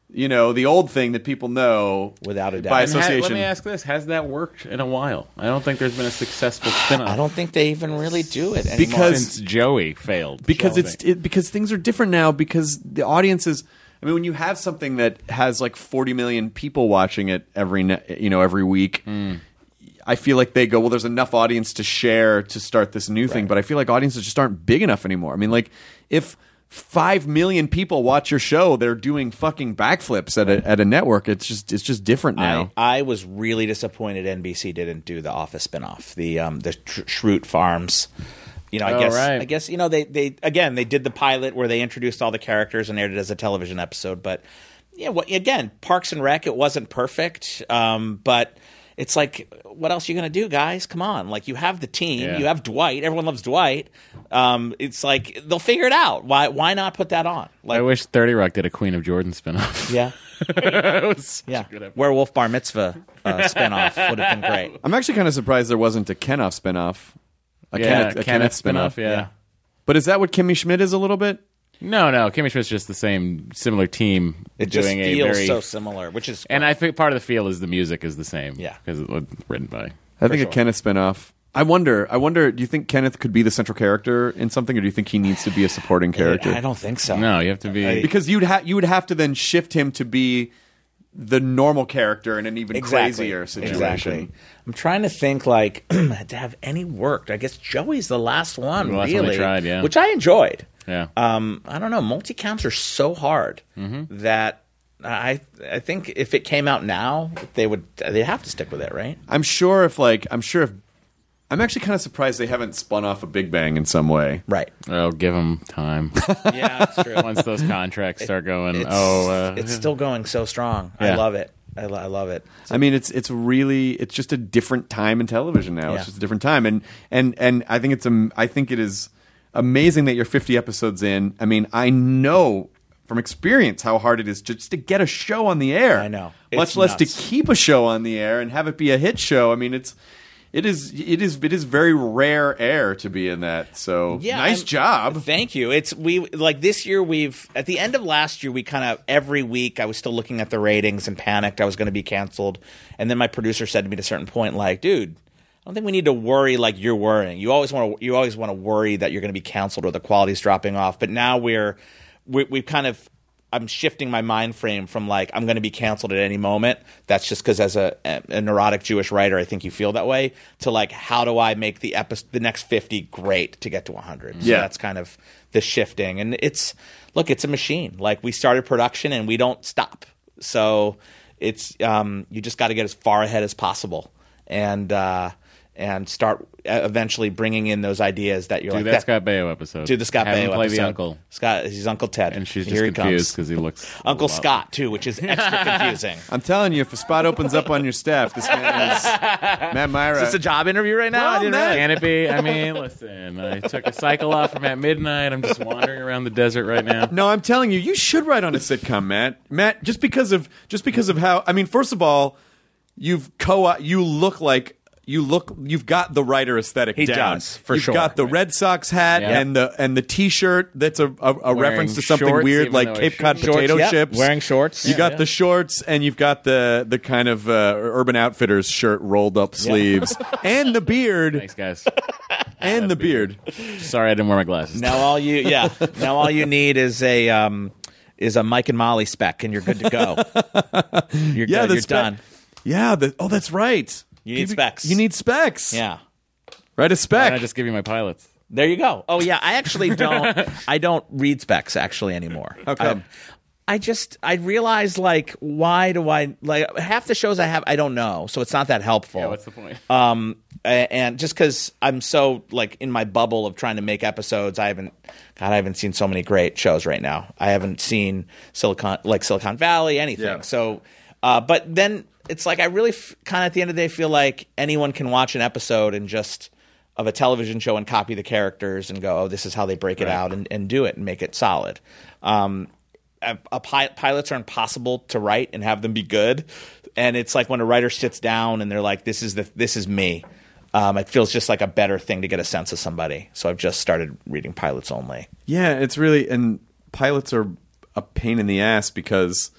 you know, the old thing that people know Without a doubt. by And And ha- association. let me ask this: has that worked in a while? I don't think there's been a successful spin-off. I don't think they even really do it anymore. Because- since Joey failed. because Joey. it's it, because things are different now because the audience is. I mean, when you have something that has like forty million people watching it every ne- you know every week, Mm. I feel like they go, well, there's enough audience to share to start this new thing. But I feel like audiences just aren't big enough anymore. I mean, like if five million people watch your show, they're doing fucking backflips at a at a network. It's just it's just different now. I, I was really disappointed N B C didn't do the Office spinoff, the um, the Tr- Schrute Farms. You know, I Oh, guess right. I guess you know they, they again they did the pilot where they introduced all the characters and aired it as a television episode. But yeah, what again, Parks and Rec, it wasn't perfect, um, but it's like, what else are you gonna do, guys? Come on, like you have the team, Yeah. you have Dwight, everyone loves Dwight. Um, it's like they'll figure it out. Why why not put that on? Like I wish thirty Rock did a Queen of Jordan spinoff. yeah. It was such Yeah, a good episode. Werewolf Bar Mitzvah uh, spinoff would have been great. I'm actually kind of surprised there wasn't a Kenoff spinoff. A Yeah, Kenneth, a Kenneth spinoff. spinoff. Yeah. But is that what Kimmy Schmidt is a little bit? No, no. Kimmy Schmidt's just the same, similar team. It just doing feels a very, so similar, which is And I think part of the feel is the music is the same. Yeah. because it was written by. I think sure. a Kenneth spinoff. I wonder. I wonder. Do you think Kenneth could be the central character in something, or do you think he needs to be a supporting character? I don't think so. No, you have to be. Because you'd have you would have to then shift him to be the normal character in an even Exactly. crazier situation. Exactly. I'm trying to think like to have any worked. I guess Joey's the last one, The last really, one we tried, yeah. which I enjoyed. Yeah. Um, I don't know. Multi-counts are so hard Mm-hmm. that I I think if it came out now, they would they'd have to stick with it, right? I'm sure if like I'm sure if I'm actually kind of surprised they haven't spun off a Big Bang in some way. Right. Oh, give them time. Yeah, that's true. Once those contracts start going, It's, oh, uh, it's still going so strong. I Yeah. love it. I, lo- I love it. I mean, it's it's really it's just a different time in television now. Yeah. It's just a different time, and and and I think it's um, I think it is amazing that you're fifty episodes in. I mean, I know from experience how hard it is just to get a show on the air. I know. much It's less nuts. to keep a show on the air and have it be a hit show. I mean, it's. It is it is it is very rare air to be in that. So Yeah, nice I'm- job. Thank you. It's we like this year. We've at the end of last year, we kind of every week I was still looking at the ratings and panicked I was going to be canceled. And then my producer said to me at a certain point, like, dude, I don't think we need to worry like you're worrying. You always want to you always want to worry that you're going to be canceled or the quality's dropping off. But now we're we we've kind of. I'm shifting my mind frame from like I'm going to be canceled at any moment. That's just because as a, a neurotic Jewish writer, I think you feel that way. To like, how do I make the epi- the next fifty great to get to one hundred? So Yeah. that's kind of the shifting. And it's look, it's a machine. Like we started production and we don't stop. So it's um, you just got to get as far ahead as possible and uh, and start eventually bringing in those ideas that you're do like that that- Scott Baio episode. do the Scott Have him Baio play episode. the uncle, Scott, he's Uncle Ted, and she's Here just he confused comes. because he looks Uncle a lot- Scott too, which is extra confusing. I'm telling you, if a spot opens up on your staff, this man is Matt Myra. Is this a job interview right now? Well, I didn't Matt- realize. Can it be? I mean, listen, I took a cycle off from at midnight. I'm just wandering around the desert right now. No, I'm telling you, you should write on a sitcom, Matt. Matt, just because of just because of how I mean, first of all, you've co you look like you look you've got the writer aesthetic He down. does, for you've sure. got the Red Sox hat Yeah. and the and the T-shirt that's a, a, a reference to something shorts, weird even like though Cape it's Cod shorts. potato Yep, chips. wearing shorts. You Yeah, got yeah. the shorts and you've got the the kind of uh, Urban Outfitters shirt rolled up sleeves and the beard Thanks, guys. and the beard. Sorry, I didn't wear my glasses. Now all you, yeah. Now all you need is a um, is a Mike and Molly spec, and you're good to go. You're Yeah, good. the You're spec- done. Yeah, the, oh, that's right. You need specs. You need specs. Yeah. Write a Why spec. don't I just give you my pilots? There you go. Oh yeah, I actually don't. I don't read specs actually anymore. How come? I, I just I realized like why do I like half the shows I have I don't know, so it's not that helpful. Yeah, what's the point? Um, a- and just because I'm so like in my bubble of trying to make episodes, I haven't, God, I haven't seen so many great shows right now. I haven't seen Silicon like Silicon Valley, anything. Yeah. So, uh, but then it's like I really f- kind of at the end of the day feel like anyone can watch an episode and just of a television show and copy the characters and go, oh, this is how they break it Right. out and, and do it and make it solid. Um, a, a pi- pilots are impossible to write and have them be good, and it's like when a writer sits down and they're like, "This is the this is me." Um, it feels just like a better thing to get a sense of somebody. So I've just started reading pilots only. Yeah, it's really and pilots are a pain in the ass because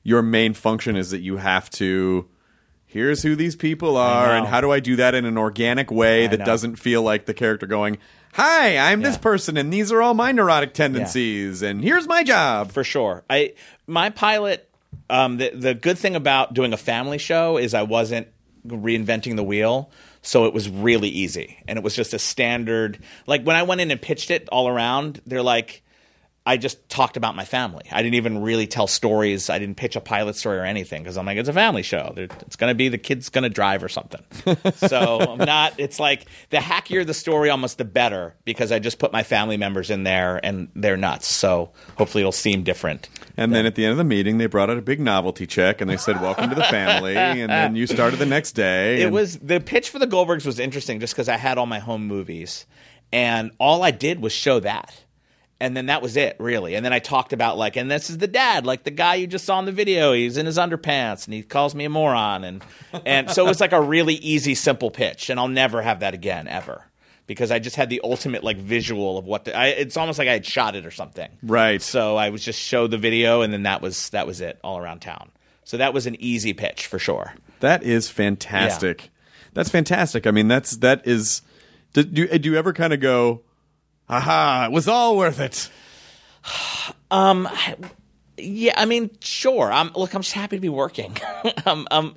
your main function is that you have to. Here's who these people are, and how do I do that in an organic way I that know. doesn't feel like the character going, "Hi, I'm this Yeah. person, and these are all my neurotic tendencies, and here's my job." For sure. I my pilot. Um, the the good thing about doing a family show is I wasn't reinventing the wheel, so it was really easy, and it was just a standard. Like when I went in and pitched it all around, they're like, I just talked about my family. I didn't even really tell stories. I didn't pitch a pilot story or anything because I'm like, it's a family show. They're, it's going to be the kid's going to drive or something. So I'm not. It's like the hackier the story, almost the better, because I just put my family members in there and they're nuts. So hopefully it'll seem different. And then at the end of the meeting, they brought out a big novelty check, and they said, "Welcome to the family." And then you started the next day. It and- was the pitch for the Goldbergs was interesting just because I had all my home movies, and all I did was show that. And then that was it, really. And then I talked about, like, and this is the dad, like the guy you just saw in the video. He's in his underpants, and he calls me a moron. And and so it was like a really easy, simple pitch. And I'll never have that again, ever. Because I just had the ultimate, like, visual of what the, I, it's almost like I had shot it or something. Right. So I was just show the video, and then that was that was it all around town. So that was an easy pitch, for sure. That is fantastic. That's fantastic. I mean, that's that is. Do, do, do you ever kind of go, "Aha! It was all worth it"? Um, yeah, I mean, sure. I'm look. I'm just happy to be working. um, um,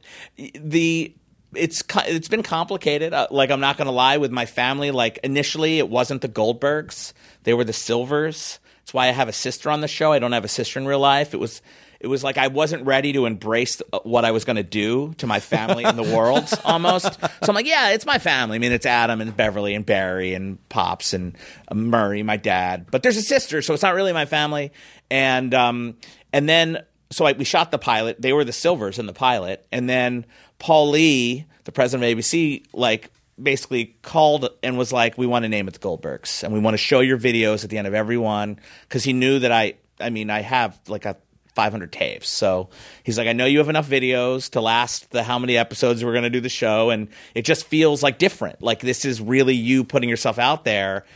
the it's co- it's been complicated. Uh, like, I'm not going to lie, with my family. Like, initially, it wasn't the Goldbergs; they were the Silvers. That's why I have a sister on the show. I don't have a sister in real life. It was. It was like I wasn't ready to embrace what I was going to do to my family in the world, almost. So I'm like, yeah, it's my family. I mean, it's Adam and Beverly and Barry and Pops and uh, Murray, my dad. But there's a sister, so it's not really my family. And um, and then so I, we shot the pilot. They were the Silvers in the pilot. And then Paul Lee, the president of A B C, like basically called and was like, we want to name it the Goldbergs, and we want to show your videos at the end of every one, because he knew that I. I mean, I have like a five hundred tapes. So he's like, I know you have enough videos to last the how many episodes we're going to do the show. And it just feels like different. Like, this is really you putting yourself out there.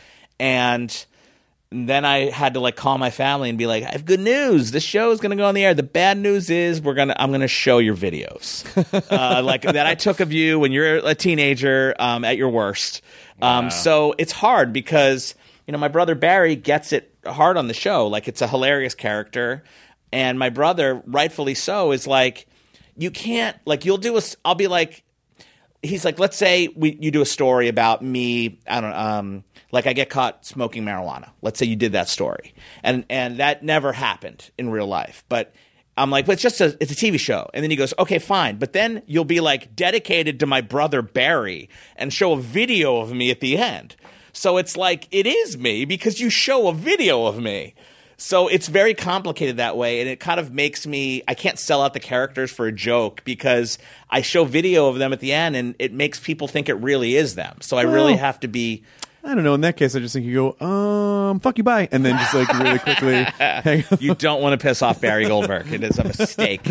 And then I had to like call my family and be like, I have good news. This show is going to go on the air. The bad news is we're going to, I'm going to show your videos uh, like that I took of you when you're a teenager um, at your worst. Um, wow. So it's hard because, you know, my brother Barry gets it hard on the show. Like, it's a hilarious character. And my brother, rightfully so, is like, you can't, like, you'll do a, I'll be like, he's like, let's say we you do a story about me, I don't know, um, like I get caught smoking marijuana. Let's say you did that story. And and that never happened in real life. But I'm like, but it's just a, it's a T V show. And then he goes, okay, fine. But then you'll be like dedicated to my brother Barry and show a video of me at the end. So it's like, it is me because you show a video of me. So it's very complicated that way, and it kind of makes me – I can't sell out the characters for a joke because I show video of them at the end, and it makes people think it really is them. So I really have to be – I don't know. In that case, I just think you go, um, fuck you, bye. And then just like really quickly hang up. You don't want to piss off Barry Goldberg. It is a mistake.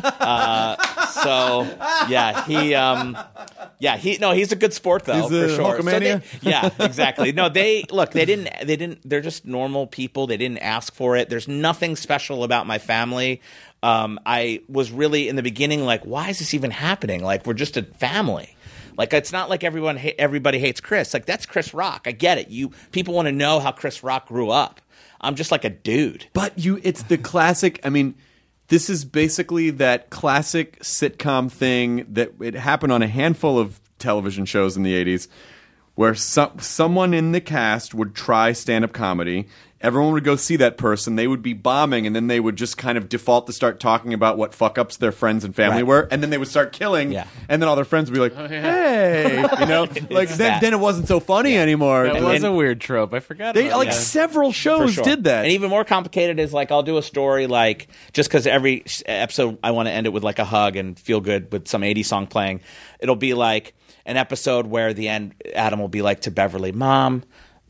Uh, so, yeah, he um, – yeah, he no, he's a good sport though, He's for sure. So Hulkamania? they, yeah, exactly. No, they look, they didn't they didn't they're just normal people. They didn't ask for it. There's nothing special about my family. Um, I was really in the beginning like, why is this even happening? Like, we're just a family. Like, it's not like everyone ha- everybody hates Chris. Like, that's Chris Rock. I get it. You people want to know how Chris Rock grew up. I'm just like a dude. But you, it's the classic. I mean, this is basically that classic sitcom thing that it happened on a handful of television shows in the eighties, where some, someone in the cast would try stand-up comedy. Everyone would go see that person. They would be bombing, and then they would just kind of default to start talking about what fuck-ups their friends and family Right. were, and then they would start killing, Yeah. and then all their friends would be like, hey, you know? like then, that. then it wasn't so funny anymore. That And was then- a weird trope. I forgot They about like that. several For shows sure. did that. And even more complicated is like I'll do a story like just because every sh- episode I want to end it with like a hug and feel good with some eighties song playing. It'll be like an episode where at the end Adam will be like to Beverly, Mom,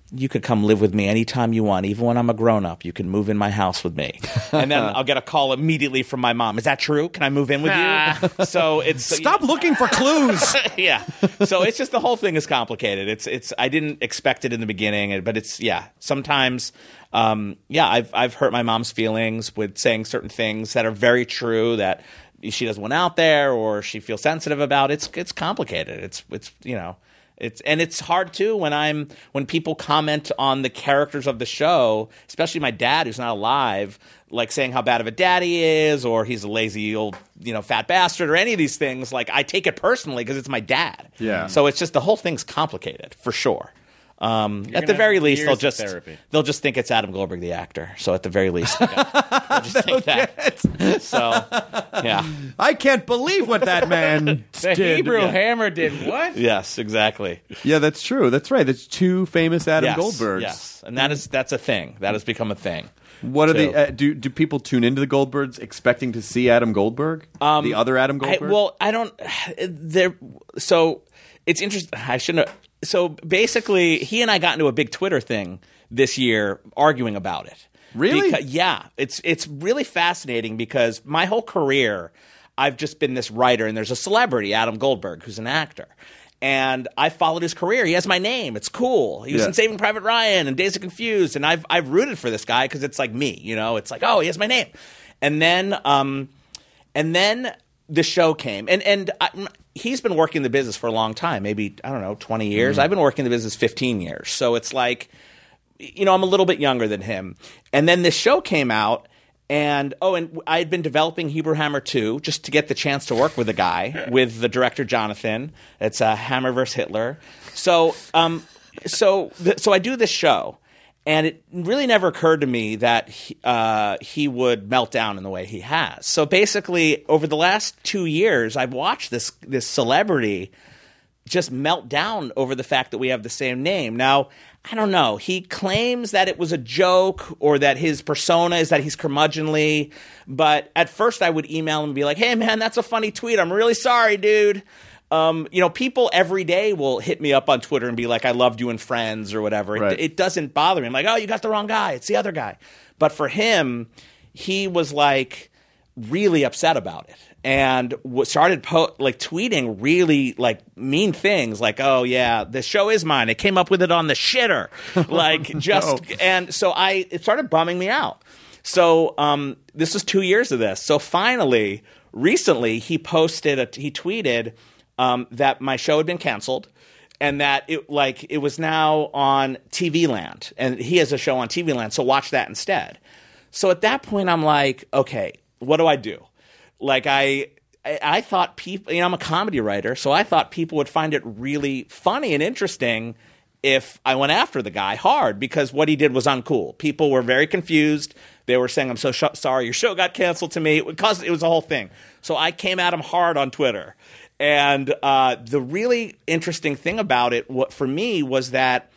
you could come live with me anytime you want, even when I'm a grown up. You can move in my house with me, and then I'll get a call immediately from my mom. Is that true? Can I move in with you? So it's Stop looking for clues. yeah. So it's just the whole thing is complicated. It's it's I didn't expect it in the beginning, but it's yeah. Sometimes, um, yeah, I've I've hurt my mom's feelings with saying certain things that are very true that she doesn't want out there or she feels sensitive about. It's it's complicated. It's it's you know. It's and it's hard too when I'm when people comment on the characters of the show, especially my dad who's not alive, like saying how bad of a dad he is, or he's a lazy old you know fat bastard, or any of these things. Like I take it personally because it's my dad. Yeah. So it's just the whole thing's complicated for sure. Um, at the gonna very have least, years they'll of just therapy. they'll just think it's Adam Goldberg, the actor. So at the very least, they'll just think that. So yeah. I can't believe what that man The did. Hebrew Yeah. Hammer did what? Yes, exactly. Yeah, that's true. That's right. That's two famous Adam yes, Goldbergs. Yes, and that is that's a thing. That has become a thing. What are too. the uh, do do people tune into the Goldbergs expecting to see Adam Goldberg? Um, the other Adam I, Goldberg? well, I don't. There. So it's interesting. I shouldn't. Have, so basically, he and I got into a big Twitter thing this year, arguing about it. Really? Because, yeah. It's it's really fascinating because my whole career, I've just been this writer, and there's a celebrity, Adam Goldberg, who's an actor. And I followed his career. He has my name. It's cool. He was Yeah. in Saving Private Ryan and Days of Confused, and I've I've rooted for this guy because it's like me, you know. It's like, oh, he has my name. And then, um, and then the show came, and and I, he's been working the business for a long time, maybe I don't know, twenty years. Mm-hmm. I've been working the business fifteen years, so it's like, you know, I'm a little bit younger than him. And then this show came out. And, oh, and I had been developing Hebrew Hammer two just to get the chance to work with the guy, with the director, Jonathan. It's uh, Hammer versus Hitler. So, um, so, th- so I do this show, and it really never occurred to me that he, uh, he would melt down in the way he has. So basically, over the last two years, I've watched this this celebrity just melt down over the fact that we have the same name. Now, I don't know. He claims that it was a joke or that his persona is that he's curmudgeonly. But at first I would email him and be like, hey, man, that's a funny tweet. I'm really sorry, dude. Um, you know, people every day will hit me up on Twitter and be like, I loved you in Friends or whatever. Right. It, it doesn't bother me. I'm like, oh, you got the wrong guy. It's the other guy. But for him, he was like really upset about it. And w- started po- like tweeting really like mean things like, oh yeah, the show is mine. I came up with it on the shitter. Like just, No. and so I, it started bumming me out. So um, this was two years of this. So finally, recently he posted, a, he tweeted um, that my show had been canceled and that it like it was now on T V Land. And he has a show on T V Land, so watch that instead. So at that point I'm like, okay, what do I do? Like I, I, I thought people, you know, I'm a comedy writer, so I thought people would find it really funny and interesting if I went after the guy hard because what he did was uncool. People were very confused. They were saying, "I'm so sh- sorry, your show got canceled." To me, it caused, it was a whole thing. So I came at him hard on Twitter, and uh, the really interesting thing about it, what for me was that,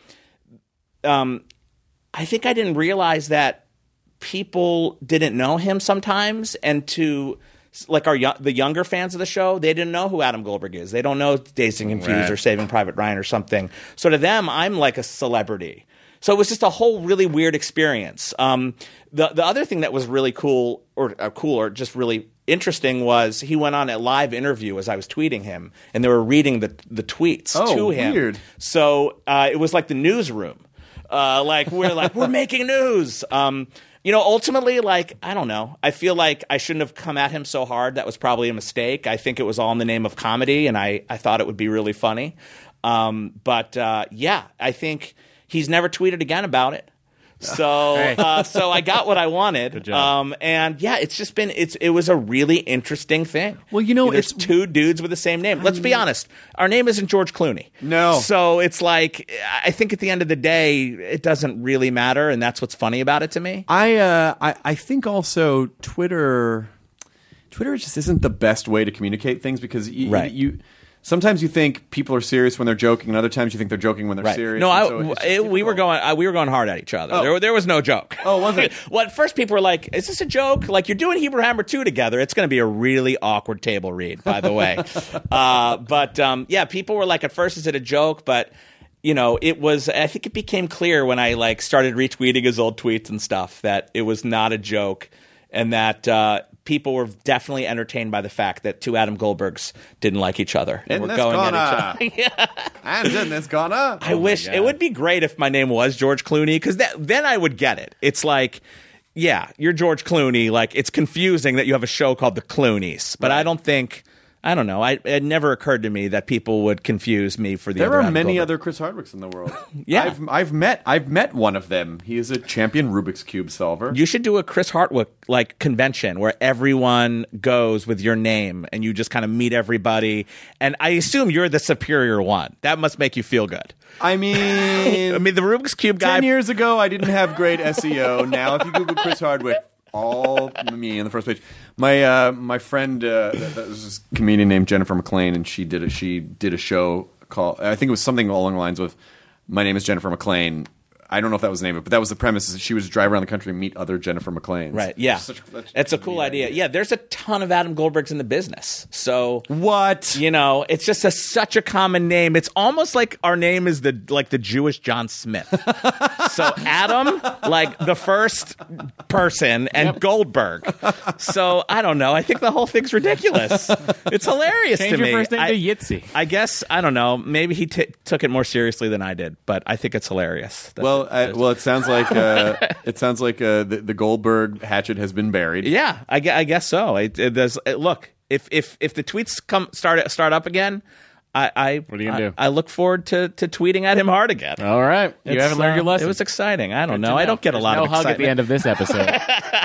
um, I think I didn't realize that people didn't know him sometimes, and to like our the younger fans of the show, they didn't know who Adam Goldberg is. They don't know Dazed and Confused Right. or Saving Private Ryan or something. So to them, I'm like a celebrity. So it was just a whole really weird experience. Um, the the other thing that was really cool or uh, cool or just really interesting was he went on a live interview as I was tweeting him, and they were reading the the tweets Oh, to him. weird. So uh, it was like the newsroom. Uh, like we're like we're making news. Um, you know, ultimately, like I don't know. I feel like I shouldn't have come at him so hard. That was probably a mistake. I think it was all in the name of comedy, and I I thought it would be really funny. Um, but uh, yeah, I think he's never tweeted again about it. So Hey. uh, so I got what I wanted. Good job. Um, and yeah, it's just been it's it was a really interesting thing. Well, you know, there's it's- two dudes with the same name. Let's be honest. Our name isn't George Clooney. No. So it's like I think at the end of the day, it doesn't really matter, and that's what's funny about it to me. I, uh, I I think also Twitter Twitter just isn't the best way to communicate things because you, Right. you sometimes you think people are serious when they're joking, and other times you think they're joking when they're Right. serious. No, and I, so it's just it- we were difficult. going uh, we were going hard at each other. Oh. There, there was no joke. Oh, was it? Well, at first people were like, "Is this a joke? Like you're doing Hebrew Hammer two together? It's going to be a really awkward table read." By the way, uh, but um, yeah, people were like, at first, "Is it a joke?" But you know, it was, I think it became clear when I like started retweeting his old tweets and stuff that it was not a joke and that uh, people were definitely entertained by the fact that two Adam Goldbergs didn't like each other. In were this going corner. at each other. Yeah. And in this corner. I wish it would be great if my name was George Clooney because then I would get it. It's like, yeah, you're George Clooney. Like, it's confusing that you have a show called The Clooneys, but Right. I don't think, I don't know. I, it never occurred to me that people would confuse me for the There other are Adam many Goldberg. other Chris Hardwicks in the world. Yeah. I've, I've met I've met one of them. He is a champion Rubik's Cube solver. You should do a Chris Hardwick like convention where everyone goes with your name and you just kind of meet everybody. And I assume you're the superior one. That must make you feel good. I mean, I mean, the Rubik's Cube guy. ten years ago, I didn't have great S E O. Now, if you Google Chris Hardwick, all me on the first page. My uh, my friend, uh, that, that was this comedian named Jennifer McLean, and she did a she did a show called, I think it was something along the lines of, "My name is Jennifer McLean." I don't know if that was the name of it, but that was the premise. Is that she would drive around the country and meet other Jennifer McLeans. Right. Yeah. Such a- such it's a cool neat idea. Yeah. There's a ton of Adam Goldbergs in the business. So What? you know, it's just a, such a common name. It's almost like our name is the like the Jewish John Smith. So Adam, like the first person, and Goldberg. So I don't know. I think the whole thing's ridiculous. It's hilarious Change to your me. first name I, to Yitzy. I guess I don't know. Maybe he t- took it more seriously than I did, but I think it's hilarious. That's Well, it. I, well, it sounds like uh, it sounds like uh, the, the Goldberg hatchet has been buried. Yeah, I, gue- I guess so. It, it, there's, it, look, if if if the tweets come start start up again, I I, What are you gonna I, do? I look forward to, to tweeting at him hard again. All right. You It's, haven't learned your uh, lesson. It was exciting. I don't Good to know. I don't get a There's lot no of hug excitement at the end of this episode.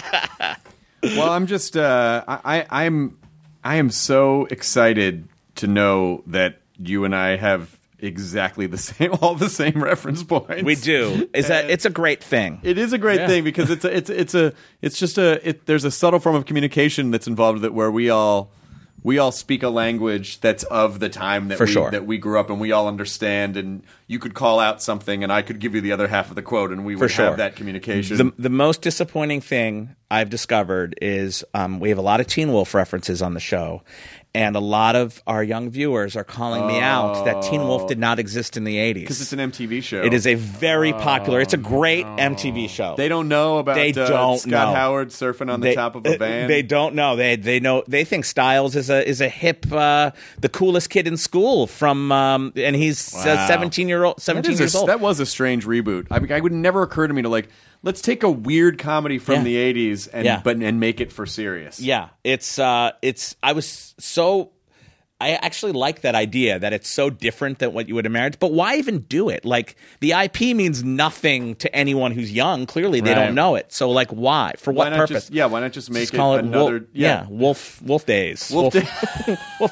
Well, I'm just uh, I, I I'm I am so excited to know that you and I have exactly the same all the same reference points. We do. Is that it's a great thing. It is a great thing because it's a, it's it's a it's just a it, there's a subtle form of communication that's involved with it where we all we all speak a language that's of the time that For we sure. that we grew up and we all understand, and you could call out something and I could give you the other half of the quote and we would sure. have that communication. The the most disappointing thing I've discovered is um, we have a lot of Teen Wolf references on the show, and a lot of our young viewers are calling me out that Teen Wolf did not exist in the eighties. because it's an M T V show. It is a very popular. It's a great M T V show. They don't know about They uh, don't Scott know. Howard surfing on the They- top of a uh, van. They don't know. They they know. They think Styles is a is a hip, uh, the coolest kid in school from, um, and he's uh, Wow. seventeen year old, That, seventeen is years a, old. that was a strange reboot. I mean, I would never occur to me to like, let's take a weird comedy from Yeah. the eighties and Yeah. but and make it for serious. Yeah, it's uh, it's. I was so. I actually like that idea that it's so different than what you would imagine. But why even do it? Like the I P means nothing to anyone who's young. Clearly, they Right. don't know it. So, like, why? For Why what not purpose? just yeah? Why not just make Just it call it another Wolf, yeah. Wolf Wolf Days. Wolf Day- Wolf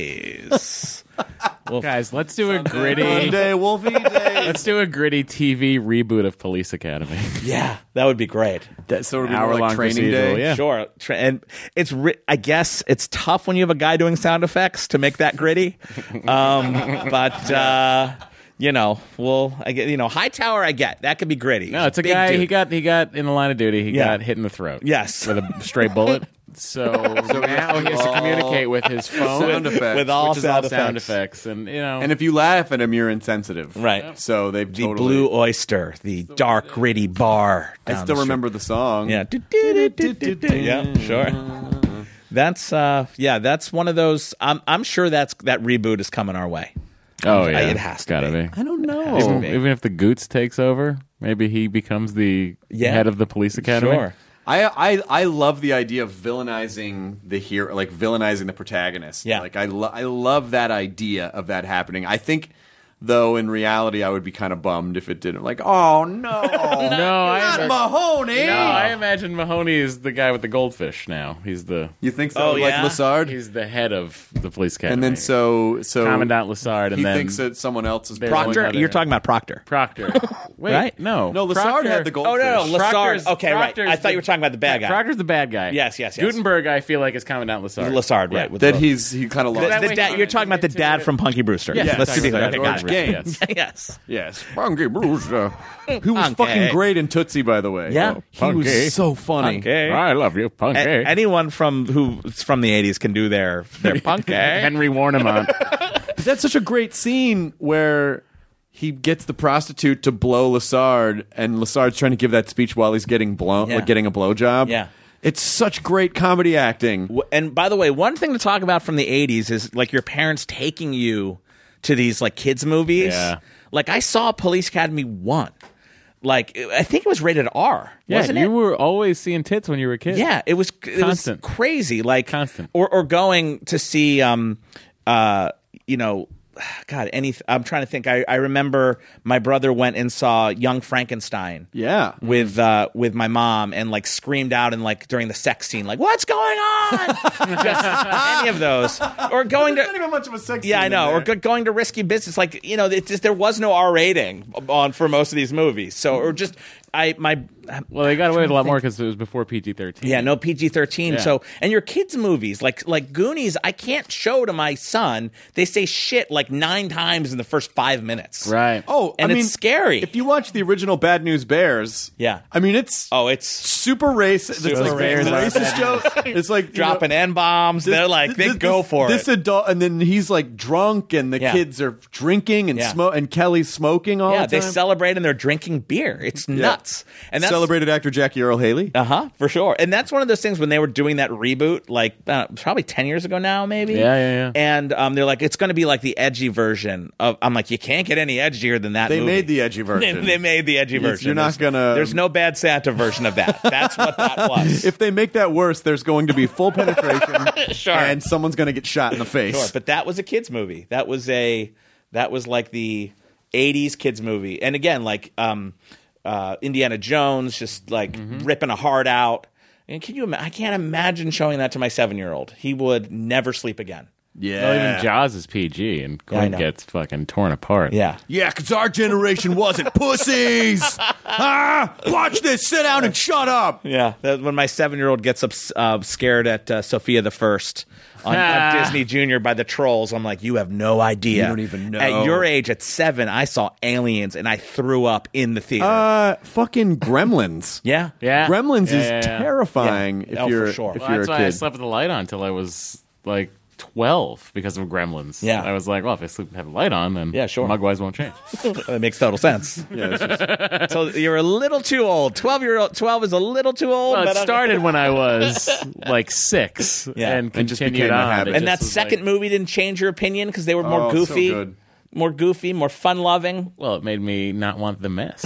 Days. Wolf. Guys, let's do a gritty. Monday, Wolfie Day. Let's do a gritty T V reboot of Police Academy. Yeah, that would be great. That sort of be more Hour-long like training procedural, day. yeah. Sure, Tra- and it's ri- I guess it's tough when you have a guy doing sound effects to make that gritty. Um, but uh, you know, well, I get you know, Hightower. I get that could be gritty. No, it's a Big guy. dude. He got he got in the line of duty. He Yeah. got hit in the throat. Yes. with a straight bullet. So, now he has to communicate with his phone Sound effects. with all which is sound all sound effects. effects, and you know, And if you laugh at him, you're insensitive. Right. So they've The totally. Blue Oyster, the dark, gritty bar. I down still the remember the song. street. Yeah. Yeah. Sure. That's uh. Yeah. That's one of those. I'm. I'm sure that's that reboot is coming our way. oh yeah, it has to gotta be. be. I don't know. Even, be. even if the Goots takes over, maybe he becomes the Yeah. head of the police academy. Sure. I, I I love the idea of villainizing the hero, like villainizing the protagonist. Yeah. like I lo- I love that idea of that happening. I think, though, in reality, I would be kind of bummed if it didn't. Like, oh no, No, I not imagine, Mahoney. no, I imagine Mahoney is the guy with the goldfish. Now he's the You think so? Oh, like yeah? Lassard, he's the head of the police academy. and then so so Commandant Lassard, and he then thinks that someone else is There's pulling- Proctor. other- You're talking about Proctor. Proctor. Wait, Right? no, No, Lassard Proctor- had the Oh goldfish. no, no, Lassard. Proctor's- Okay, right. Proctor's I thought you the- were talking about the bad guy. Proctor's the bad guy. Yes, yes, yes. Gutenberg, I feel like is Commandant Lassard. Lassard, right? Yeah. With That the- he's he kind of The- lost. that the way dad- he- you're talking about the it's dad a- from Punky Brewster. Yes, Let's be exactly. clear. Okay, got George it. Gaines. Yes. Yes, Punky Brewster, who was Punky. fucking great in Tootsie, by the way. Yeah. he Punky. was so funny. Okay. I love you, Punky. A- anyone from who's from the eighties can do their their punk. Eh? Henry Warnemont. But that's such a great scene where he gets the prostitute to blow Lassard, and Lassard's trying to give that speech while he's getting blown, Yeah. like getting a blowjob. Yeah. It's such great comedy acting. W- And by the way, one thing to talk about from the eighties is like your parents taking you to these like kids movies. Yeah. Like I saw Police Academy one. Like I think it was rated R. Yeah, wasn't you it? were always seeing tits when you were a kid. Yeah, it was it Constant. was crazy. Like Constant. or or going to see um uh you know God, any I'm trying to think. I, I remember my brother went and saw Young Frankenstein. Yeah. With uh with my mom and like screamed out and like during the sex scene, like, what's going on? Just any of those. Or going There's not to even much of a sex Yeah, scene I in know. Or there. go- going to Risky Business. Like, you know, it just, there was no R rating on for most of these movies. So or just I my Well, they got away with a lot more because it was before P G thirteen. yeah, no P G thirteen. Yeah. So, and your kids' movies, like like Goonies, I can't show to my son. They say shit like nine times in the first five minutes. Right. Oh, And I it's mean, scary. If you watch the original Bad News Bears, Yeah. I mean it's Oh, it's super racist. Super it's like racist. racist joke. It's like you dropping know, N bombs. this- They're like they this- go this- for this it. adult, and then he's like drunk, and the Yeah. kids are drinking and Yeah. smoke, and Kelly's smoking all Yeah, the they time. celebrate and they're drinking beer. It's nuts. And that's Celebrated actor Jackie Earl Haley. Uh huh, for sure. And that's one of those things when they were doing that reboot, like uh, probably ten years ago now, maybe. Yeah, yeah, yeah. And um, they're like, it's going to be like the edgy version of. I'm like, you can't get any edgier than that. They movie. made the edgy They, version. they made the edgy It's- version. you're not There's- gonna- There's no Bad Santa version of that. That's what that was. If they make that worse, there's going to be full penetration, Sure. and someone's going to get shot in the face. Sure, but that was a kids movie. That was a that was like the eighties kids movie. And again, like um, uh, Indiana Jones, just like Mm-hmm. ripping a heart out. And can you? ima- I can't imagine showing that to my seven year old. He would never sleep again. Yeah, Well, even Jaws is P G, and Yeah, I Quinn know. gets fucking torn apart. Yeah. Yeah, because our generation wasn't pussies. ah, watch this. Sit down and shut up. Yeah, that, when my seven-year-old gets up, uh, scared at uh, Sophia the First on, on Ah. Disney Junior by the trolls, I'm like, you have no idea. You don't even know. At your age, at seven, I saw aliens and I threw up in the theater. Uh, fucking Gremlins. yeah, Yeah. Gremlins Yeah, is yeah, yeah. terrifying Yeah. if Oh, for you're sure. if Well, you're that's a why kid. I slept with the light on until I was like twelve because of Gremlins. Yeah. I was like, well, if I sleep have the light on, then Yeah, sure. Mugwise won't change. that makes total sense. Yeah, it's just- So you're a little too old. Twelve year old, twelve is a little too old. Well, it but I'm- started when I was like six, Yeah. and And just continued became a on. habit. It And that just was second like- movie didn't change your opinion because they were more Oh, so goofy, good. more goofy, more fun loving. well, it made me not want the mess.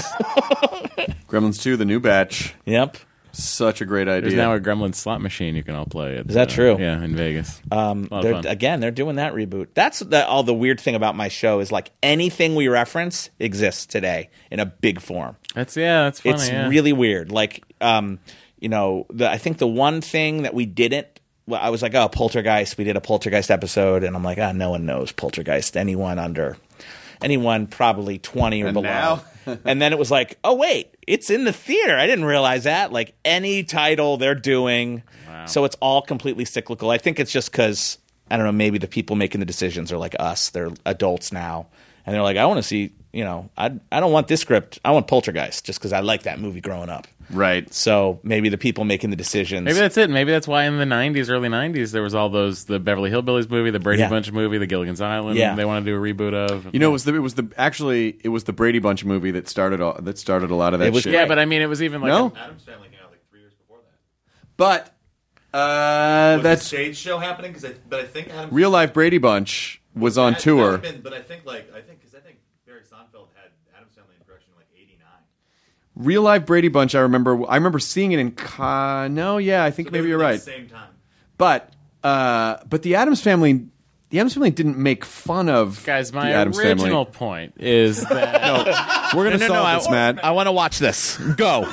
Gremlins two, the new batch. Yep. Such a great There's idea. now a Gremlin slot machine you can all play. At, Is that uh, true? Yeah, in Vegas. Um, A lot of they're, fun. again, they're doing that reboot. That's the, all the weird thing about my show is like anything we reference exists today in a big form. That's yeah, that's funny. It's yeah. really weird. Like, um, you know, the, I think the one thing that we didn't, well, I was like, oh, Poltergeist. We did a Poltergeist episode, and I'm like, ah, no one knows Poltergeist. Anyone under, anyone probably twenty or And below. now? And then it was like, oh wait, it's in the theater. I didn't realize that. Like any title they're doing, so it's all completely cyclical. I think it's just because I don't know. Maybe the people making the decisions are like us. They're adults now, and they're like, I want to see. You know, I I don't want this script. I want Poltergeist just because I like that movie growing up. right. So maybe the people making the decisions. Maybe that's it. Maybe that's why in the nineties, early nineties, there was all those the Beverly Hillbillies movie, the Brady Yeah. Bunch movie, the Gilligan's Island. Yeah. They want to do a reboot of. You know, it was the it was the actually it was the Brady Bunch movie that started all, that started a lot of that It was shit. yeah, but I mean, it was even like No? a- Adam's Family came out like three years before that. But uh, Was that's the stage show happening? Because I, but I think Adam's Real Life Brady Bunch was on That- tour. that's been- but I think like I think because I think Barry Sonnenfeld had Adam's Family in production in like eighty-nine. Real Life Brady Bunch. I remember. I remember seeing it in. Ca- no, yeah, I think So they maybe were you're like right. the Same time. But uh, but the Adams Family, the Adams Family didn't make fun of guys. My the Adams original Family. point is that We're gonna no, no, solve no, this, I, Matt. I want to watch this. Go.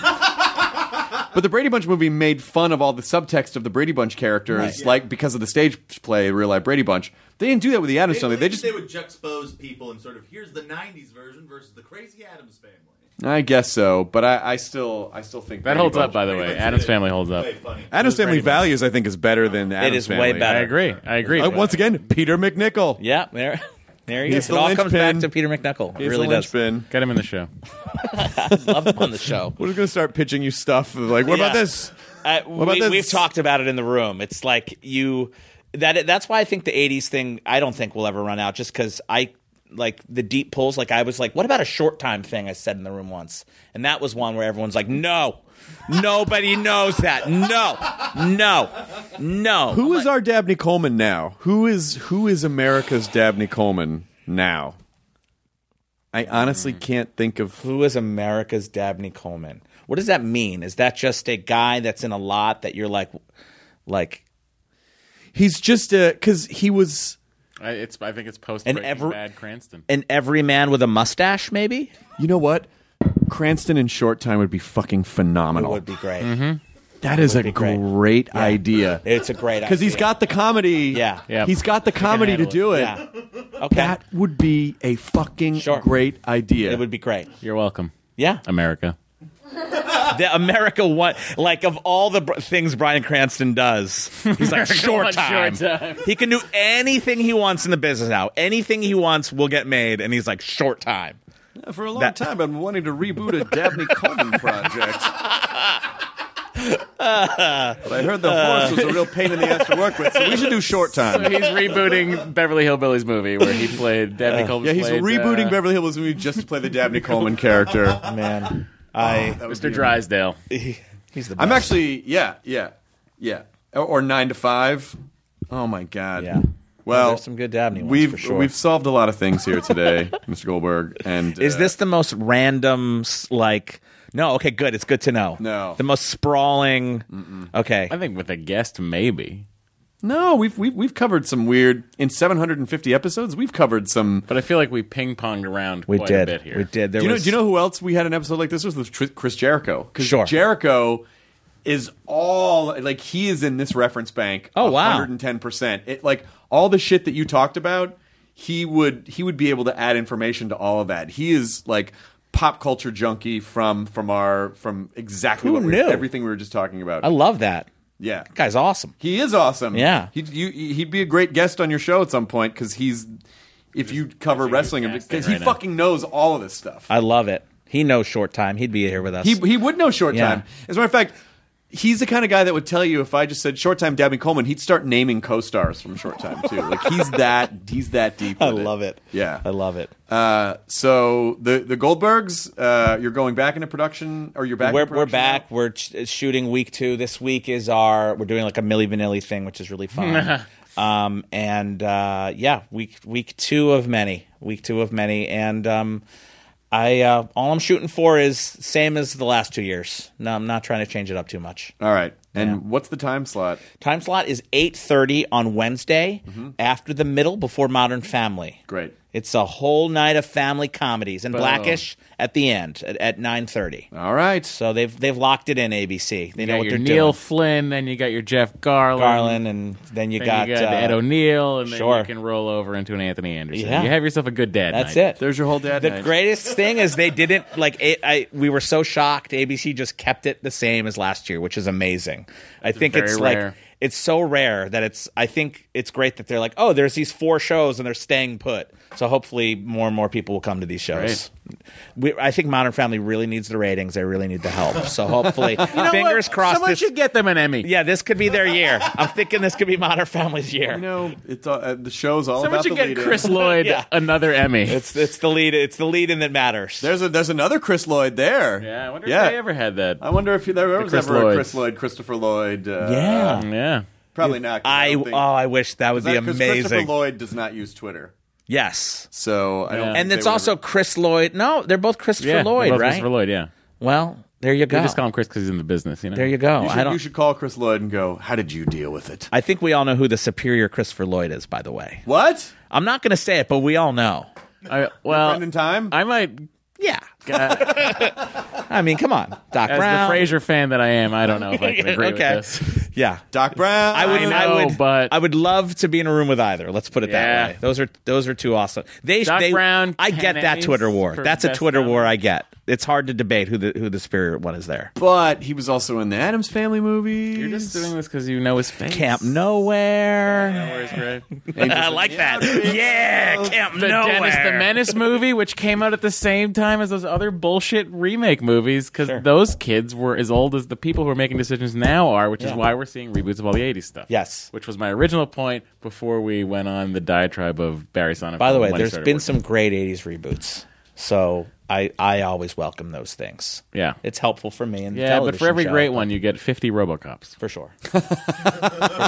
But the Brady Bunch movie made fun of all the subtext of the Brady Bunch characters, Right. Yeah. like because of the stage play Real Life Brady Bunch. They didn't do that with the Adams They, Family. They just, they would juxtapose people and sort of here's the nineties version versus the crazy Adams Family. I guess so. But I, I still, I still think that Brady holds Bunch- up. By the Brady way, Bunch Adams is Family holds up. Way funny. Adams Family Brady Bunch. Values, I think, is better than Adams is Family. way better. I agree. I agree. Uh, once again, Peter McNichol. Yeah, there, there he He's is. the It all comes back linchpin. to Peter McNichol. It He's really the does. linchpin. Get him in the show. Love him on the show. We're just gonna start pitching you stuff. Like, what about Yeah. this? Uh, about we, this? We've talked about it in the room. It's like you that. That's why I think the eighties thing. I don't think will ever run out. Just because I like the deep pulls. Like I was like, what about a short time thing? I said in the room once, and that was one where everyone's like, no, nobody knows that. No, no, no. Who is our Dabney Coleman now? Who is who is America's Dabney Coleman now? I honestly can't think of. Who is America's Dabney Coleman? What does that mean? Is that just a guy that's in a lot that you're like, like? He's just a because he was I, it's. I think it's post And Breaking every- Bad Cranston. an everyman with a mustache, maybe? You know what? Cranston in short time would be fucking It phenomenal. would be great. That is a be great. great, Yeah. idea. It's a great idea. Because he's got the comedy. Yeah. Yeah. He's got the comedy to handle do it. Yeah. Okay. That would be a fucking Sure. great idea. It would be great. You're welcome, Yeah. America. The America one, like of all the br- things Bryan Cranston does, he's like short wants time. short time. He can do anything he wants in the business now. Anything he wants will get made, and he's like short time. For a long That- time, I've been wanting to reboot a Dabney Coleman project. But I heard the horse was a real pain in the ass to work with, so we should do short So time. he's rebooting Beverly Hillbillies movie where he played Dabney Coleman. Yeah, he's played, rebooting uh, Beverly Hills movie just to play the Dabney Coleman character. Man, I That would Mister be- Drysdale. he's the best. I'm actually, yeah, yeah, yeah. Or, or nine to five. Oh my god. Yeah. Well, There's some good Dabney ones we've for sure. we've solved a lot of things here today, Mister Goldberg. And Is uh, this the most random, s- like? No, okay, good. It's good to know. No. the most sprawling. Okay, I think with a guest, maybe. No, we've we've we've covered some weird in seven hundred fifty episodes. We've covered some. But I feel like we ping ponged around we quite did. a bit here. We did. There Do you know? was, Do you know who else we had an episode like this was with Tr- Chris Jericho? Because Sure. Jericho is all like he is in this reference bank. Oh, wow. one hundred ten percent. It like all the shit that you talked about. He would he would be able to add information to all of that. He is like pop culture junkie from from our from exactly Who what we, knew? everything we were just talking about. I love that. yeah, Guy's awesome. he is awesome. Yeah. he'd you, he'd be a great guest on your show at some point because he's if you cover wrestling casting because he right now. fucking knows all of this stuff. I love it. He knows short time. He'd be here with us. He he would know short Yeah. time. As a matter of fact, he's the kind of guy that would tell you if I just said short time Dabney Coleman, he'd start naming co-stars from short time too. Like he's that he's that deep. I with love it. Yeah. I love it. Uh, so the the Goldbergs, uh, you're going back into production, or you're back. We're in we're production back. now? We're ch- shooting week two. This week is our. We're doing like a Milli Vanilli thing, which is really fun. um, and uh, yeah, week week two of many. Week two of many, and um, I uh, all I'm shooting for is same as the last two years. No, I'm not trying to change it up too much. All right. And Yeah. what's the time slot? Time slot is eight thirty on Wednesday, after the middle, before Modern Family. Great. It's a whole night of family comedies, and Boom. Blackish at the end at, at nine thirty. All right. So they've they've locked it in. A B C. They You know got what your they're Neil doing. Flynn, then you got your Jeff Garland. Garland, and then you then got, you got uh, Ed O'Neill, and then sure. you can roll over into an Anthony Anderson. Yeah. You have yourself a good dad That's night. it. There's your whole dad The night. greatest thing is they didn't like it. I we were so shocked. A B C just kept it the same as last year, which is amazing. I think very it's rare. like it's so rare that it's. I think it's great that they're like, oh, there's these four shows and they're staying put. So hopefully more and more people will come to these shows. We, I think Modern Family really needs the ratings. They really need the help. So hopefully, fingers crossed. Someone This, should get them an Emmy. yeah, this could be their year. I'm thinking this could be Modern Family's year. You know, it's uh, uh, the show's all Someone about should the get lead-in. Chris Lloyd Yeah. another Emmy. It's it's the lead. It's the lead in that matters. There's a there's another Chris Lloyd there. yeah, I wonder Yeah. if they ever had that. I wonder if there was Chris ever a Lloyds. Chris Lloyd, Christopher Lloyd. Uh, yeah. Yeah. Probably not. 'cause I don't oh think- I wish that would be Because Christopher amazing. Lloyd does not use Twitter, Yes. so I don't. Yeah. think And they it's would also ever- Chris Lloyd. No, they're both Christopher Yeah, Lloyd, both right? Christopher Lloyd, yeah. Well, there you go. We just call him Chris because he's in the business, you know? There you go. You should, I don't. you should call Chris Lloyd and go, how did you deal with it? I think we all know who the superior Christopher Lloyd is. By the way, What? I'm not going to say it, but we all know. I, well, Friend in time? I might, Yeah. uh, I mean, come on, Doc as Brown. the Frasier fan that I am, I don't know if I can agree Okay. with this. Yeah. Doc Brown? I would, I I, know, would, but- I would love to be in a room with either. Let's put it Yeah. that way. Those are those are two awesome. They, Doc they, Brown, I get ten that Emmys Twitter war. for That's a best Twitter war comedy. I get. it's hard to debate who the who the superior one is there. But he was also in the Addams Family movies. You're just doing this because you know his face. Camp Nowhere. Nowhere's great. I like that. Yeah, Camp The Nowhere. Dennis the Menace movie, which came out at the same time as those other bullshit remake movies, because Sure. those kids were as old as the people who are making decisions now are, which is Yeah. why we're seeing reboots of all the eighties stuff. Yes. Which was my original point before we went on the diatribe of Barry Sonnenfeld. By the way, when he there's started been working. some great eighties reboots, so I I always welcome those things. Yeah. It's helpful for me. In the Yeah, but television for every show, great but- one, you get fifty RoboCops. for sure, for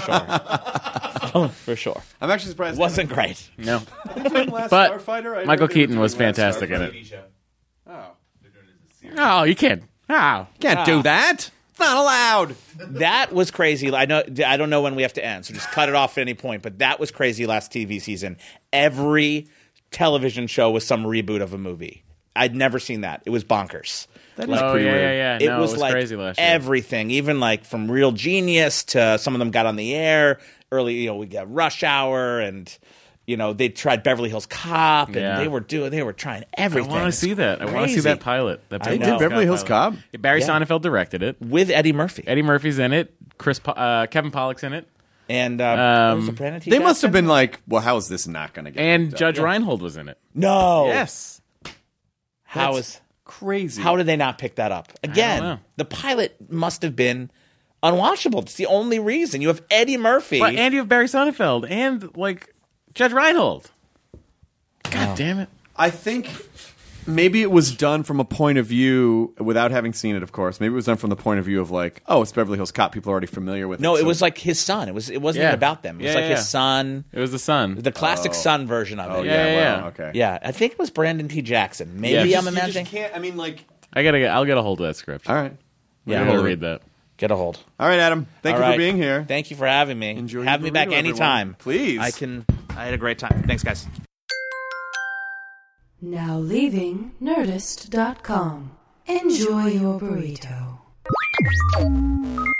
sure, for sure. I'm actually surprised. It wasn't great. No. Last But Starfighter? I Michael heard they were Keaton was doing Last fantastic in Starfighter. it. Oh. Oh, you can't. Oh. Can't do that. It's not allowed. That was crazy. I know. I don't know when we have to end, so just cut it off at any point. But that was crazy last T V season. Every television show was some reboot of a movie. I'd never seen that. It was bonkers. That Oh, pretty yeah, weird. yeah, yeah. It no, was, it was like crazy last year. everything, even like from Real Genius to some of them got on the air early. You know, we got Rush Hour, and you know they tried Beverly Hills Cop, and Yeah. they were doing, they were trying I everything. want to It's see that. I want to see crazy. that pilot. That I Beverly know. Did Beverly Hills pilot. Cop? Yeah, Barry Yeah. Sonnenfeld directed it. with Eddie Murphy Eddie Murphy's in it. Chris, Po- uh, Kevin Pollock's in it, and uh, Um, what was it, Brandon T. They must have Jackson? been like, well, how is this not going to get and picked up? Judge Reinhold was in it. no. Yes. How That's is crazy. how did they not pick that up know. again? The pilot must have been unwatchable. It's the only reason. You have Eddie Murphy. But and you have Barry Sonnenfeld and like Judge Reinhold. God damn it! I think maybe it was done from a point of view, without having seen it, of course. Maybe it was done from the point of view of like, oh, it's Beverly Hills Cop. People are already familiar with it. no, it so- was like his son. It was. It wasn't Yeah. even about them. It was Yeah, like yeah. his son. It was the son. The classic son version of it. Oh, Yeah, yeah, yeah, wow, yeah. okay. Yeah, I think it was Brandon T. Jackson. Maybe Yeah, I'm just- You imagining. just can't, I mean, like, I gotta. Get, I'll get a hold of that script. all right. Yeah, I'm hold gonna it. read that. Get a hold. All right, Adam. Thank All you right. for being here. Thank you for having me. Enjoy Have your me back burrito, everyone. anytime. Please. I can. I had a great time. Thanks, guys. Now leaving Nerdist dot com. Enjoy your burrito.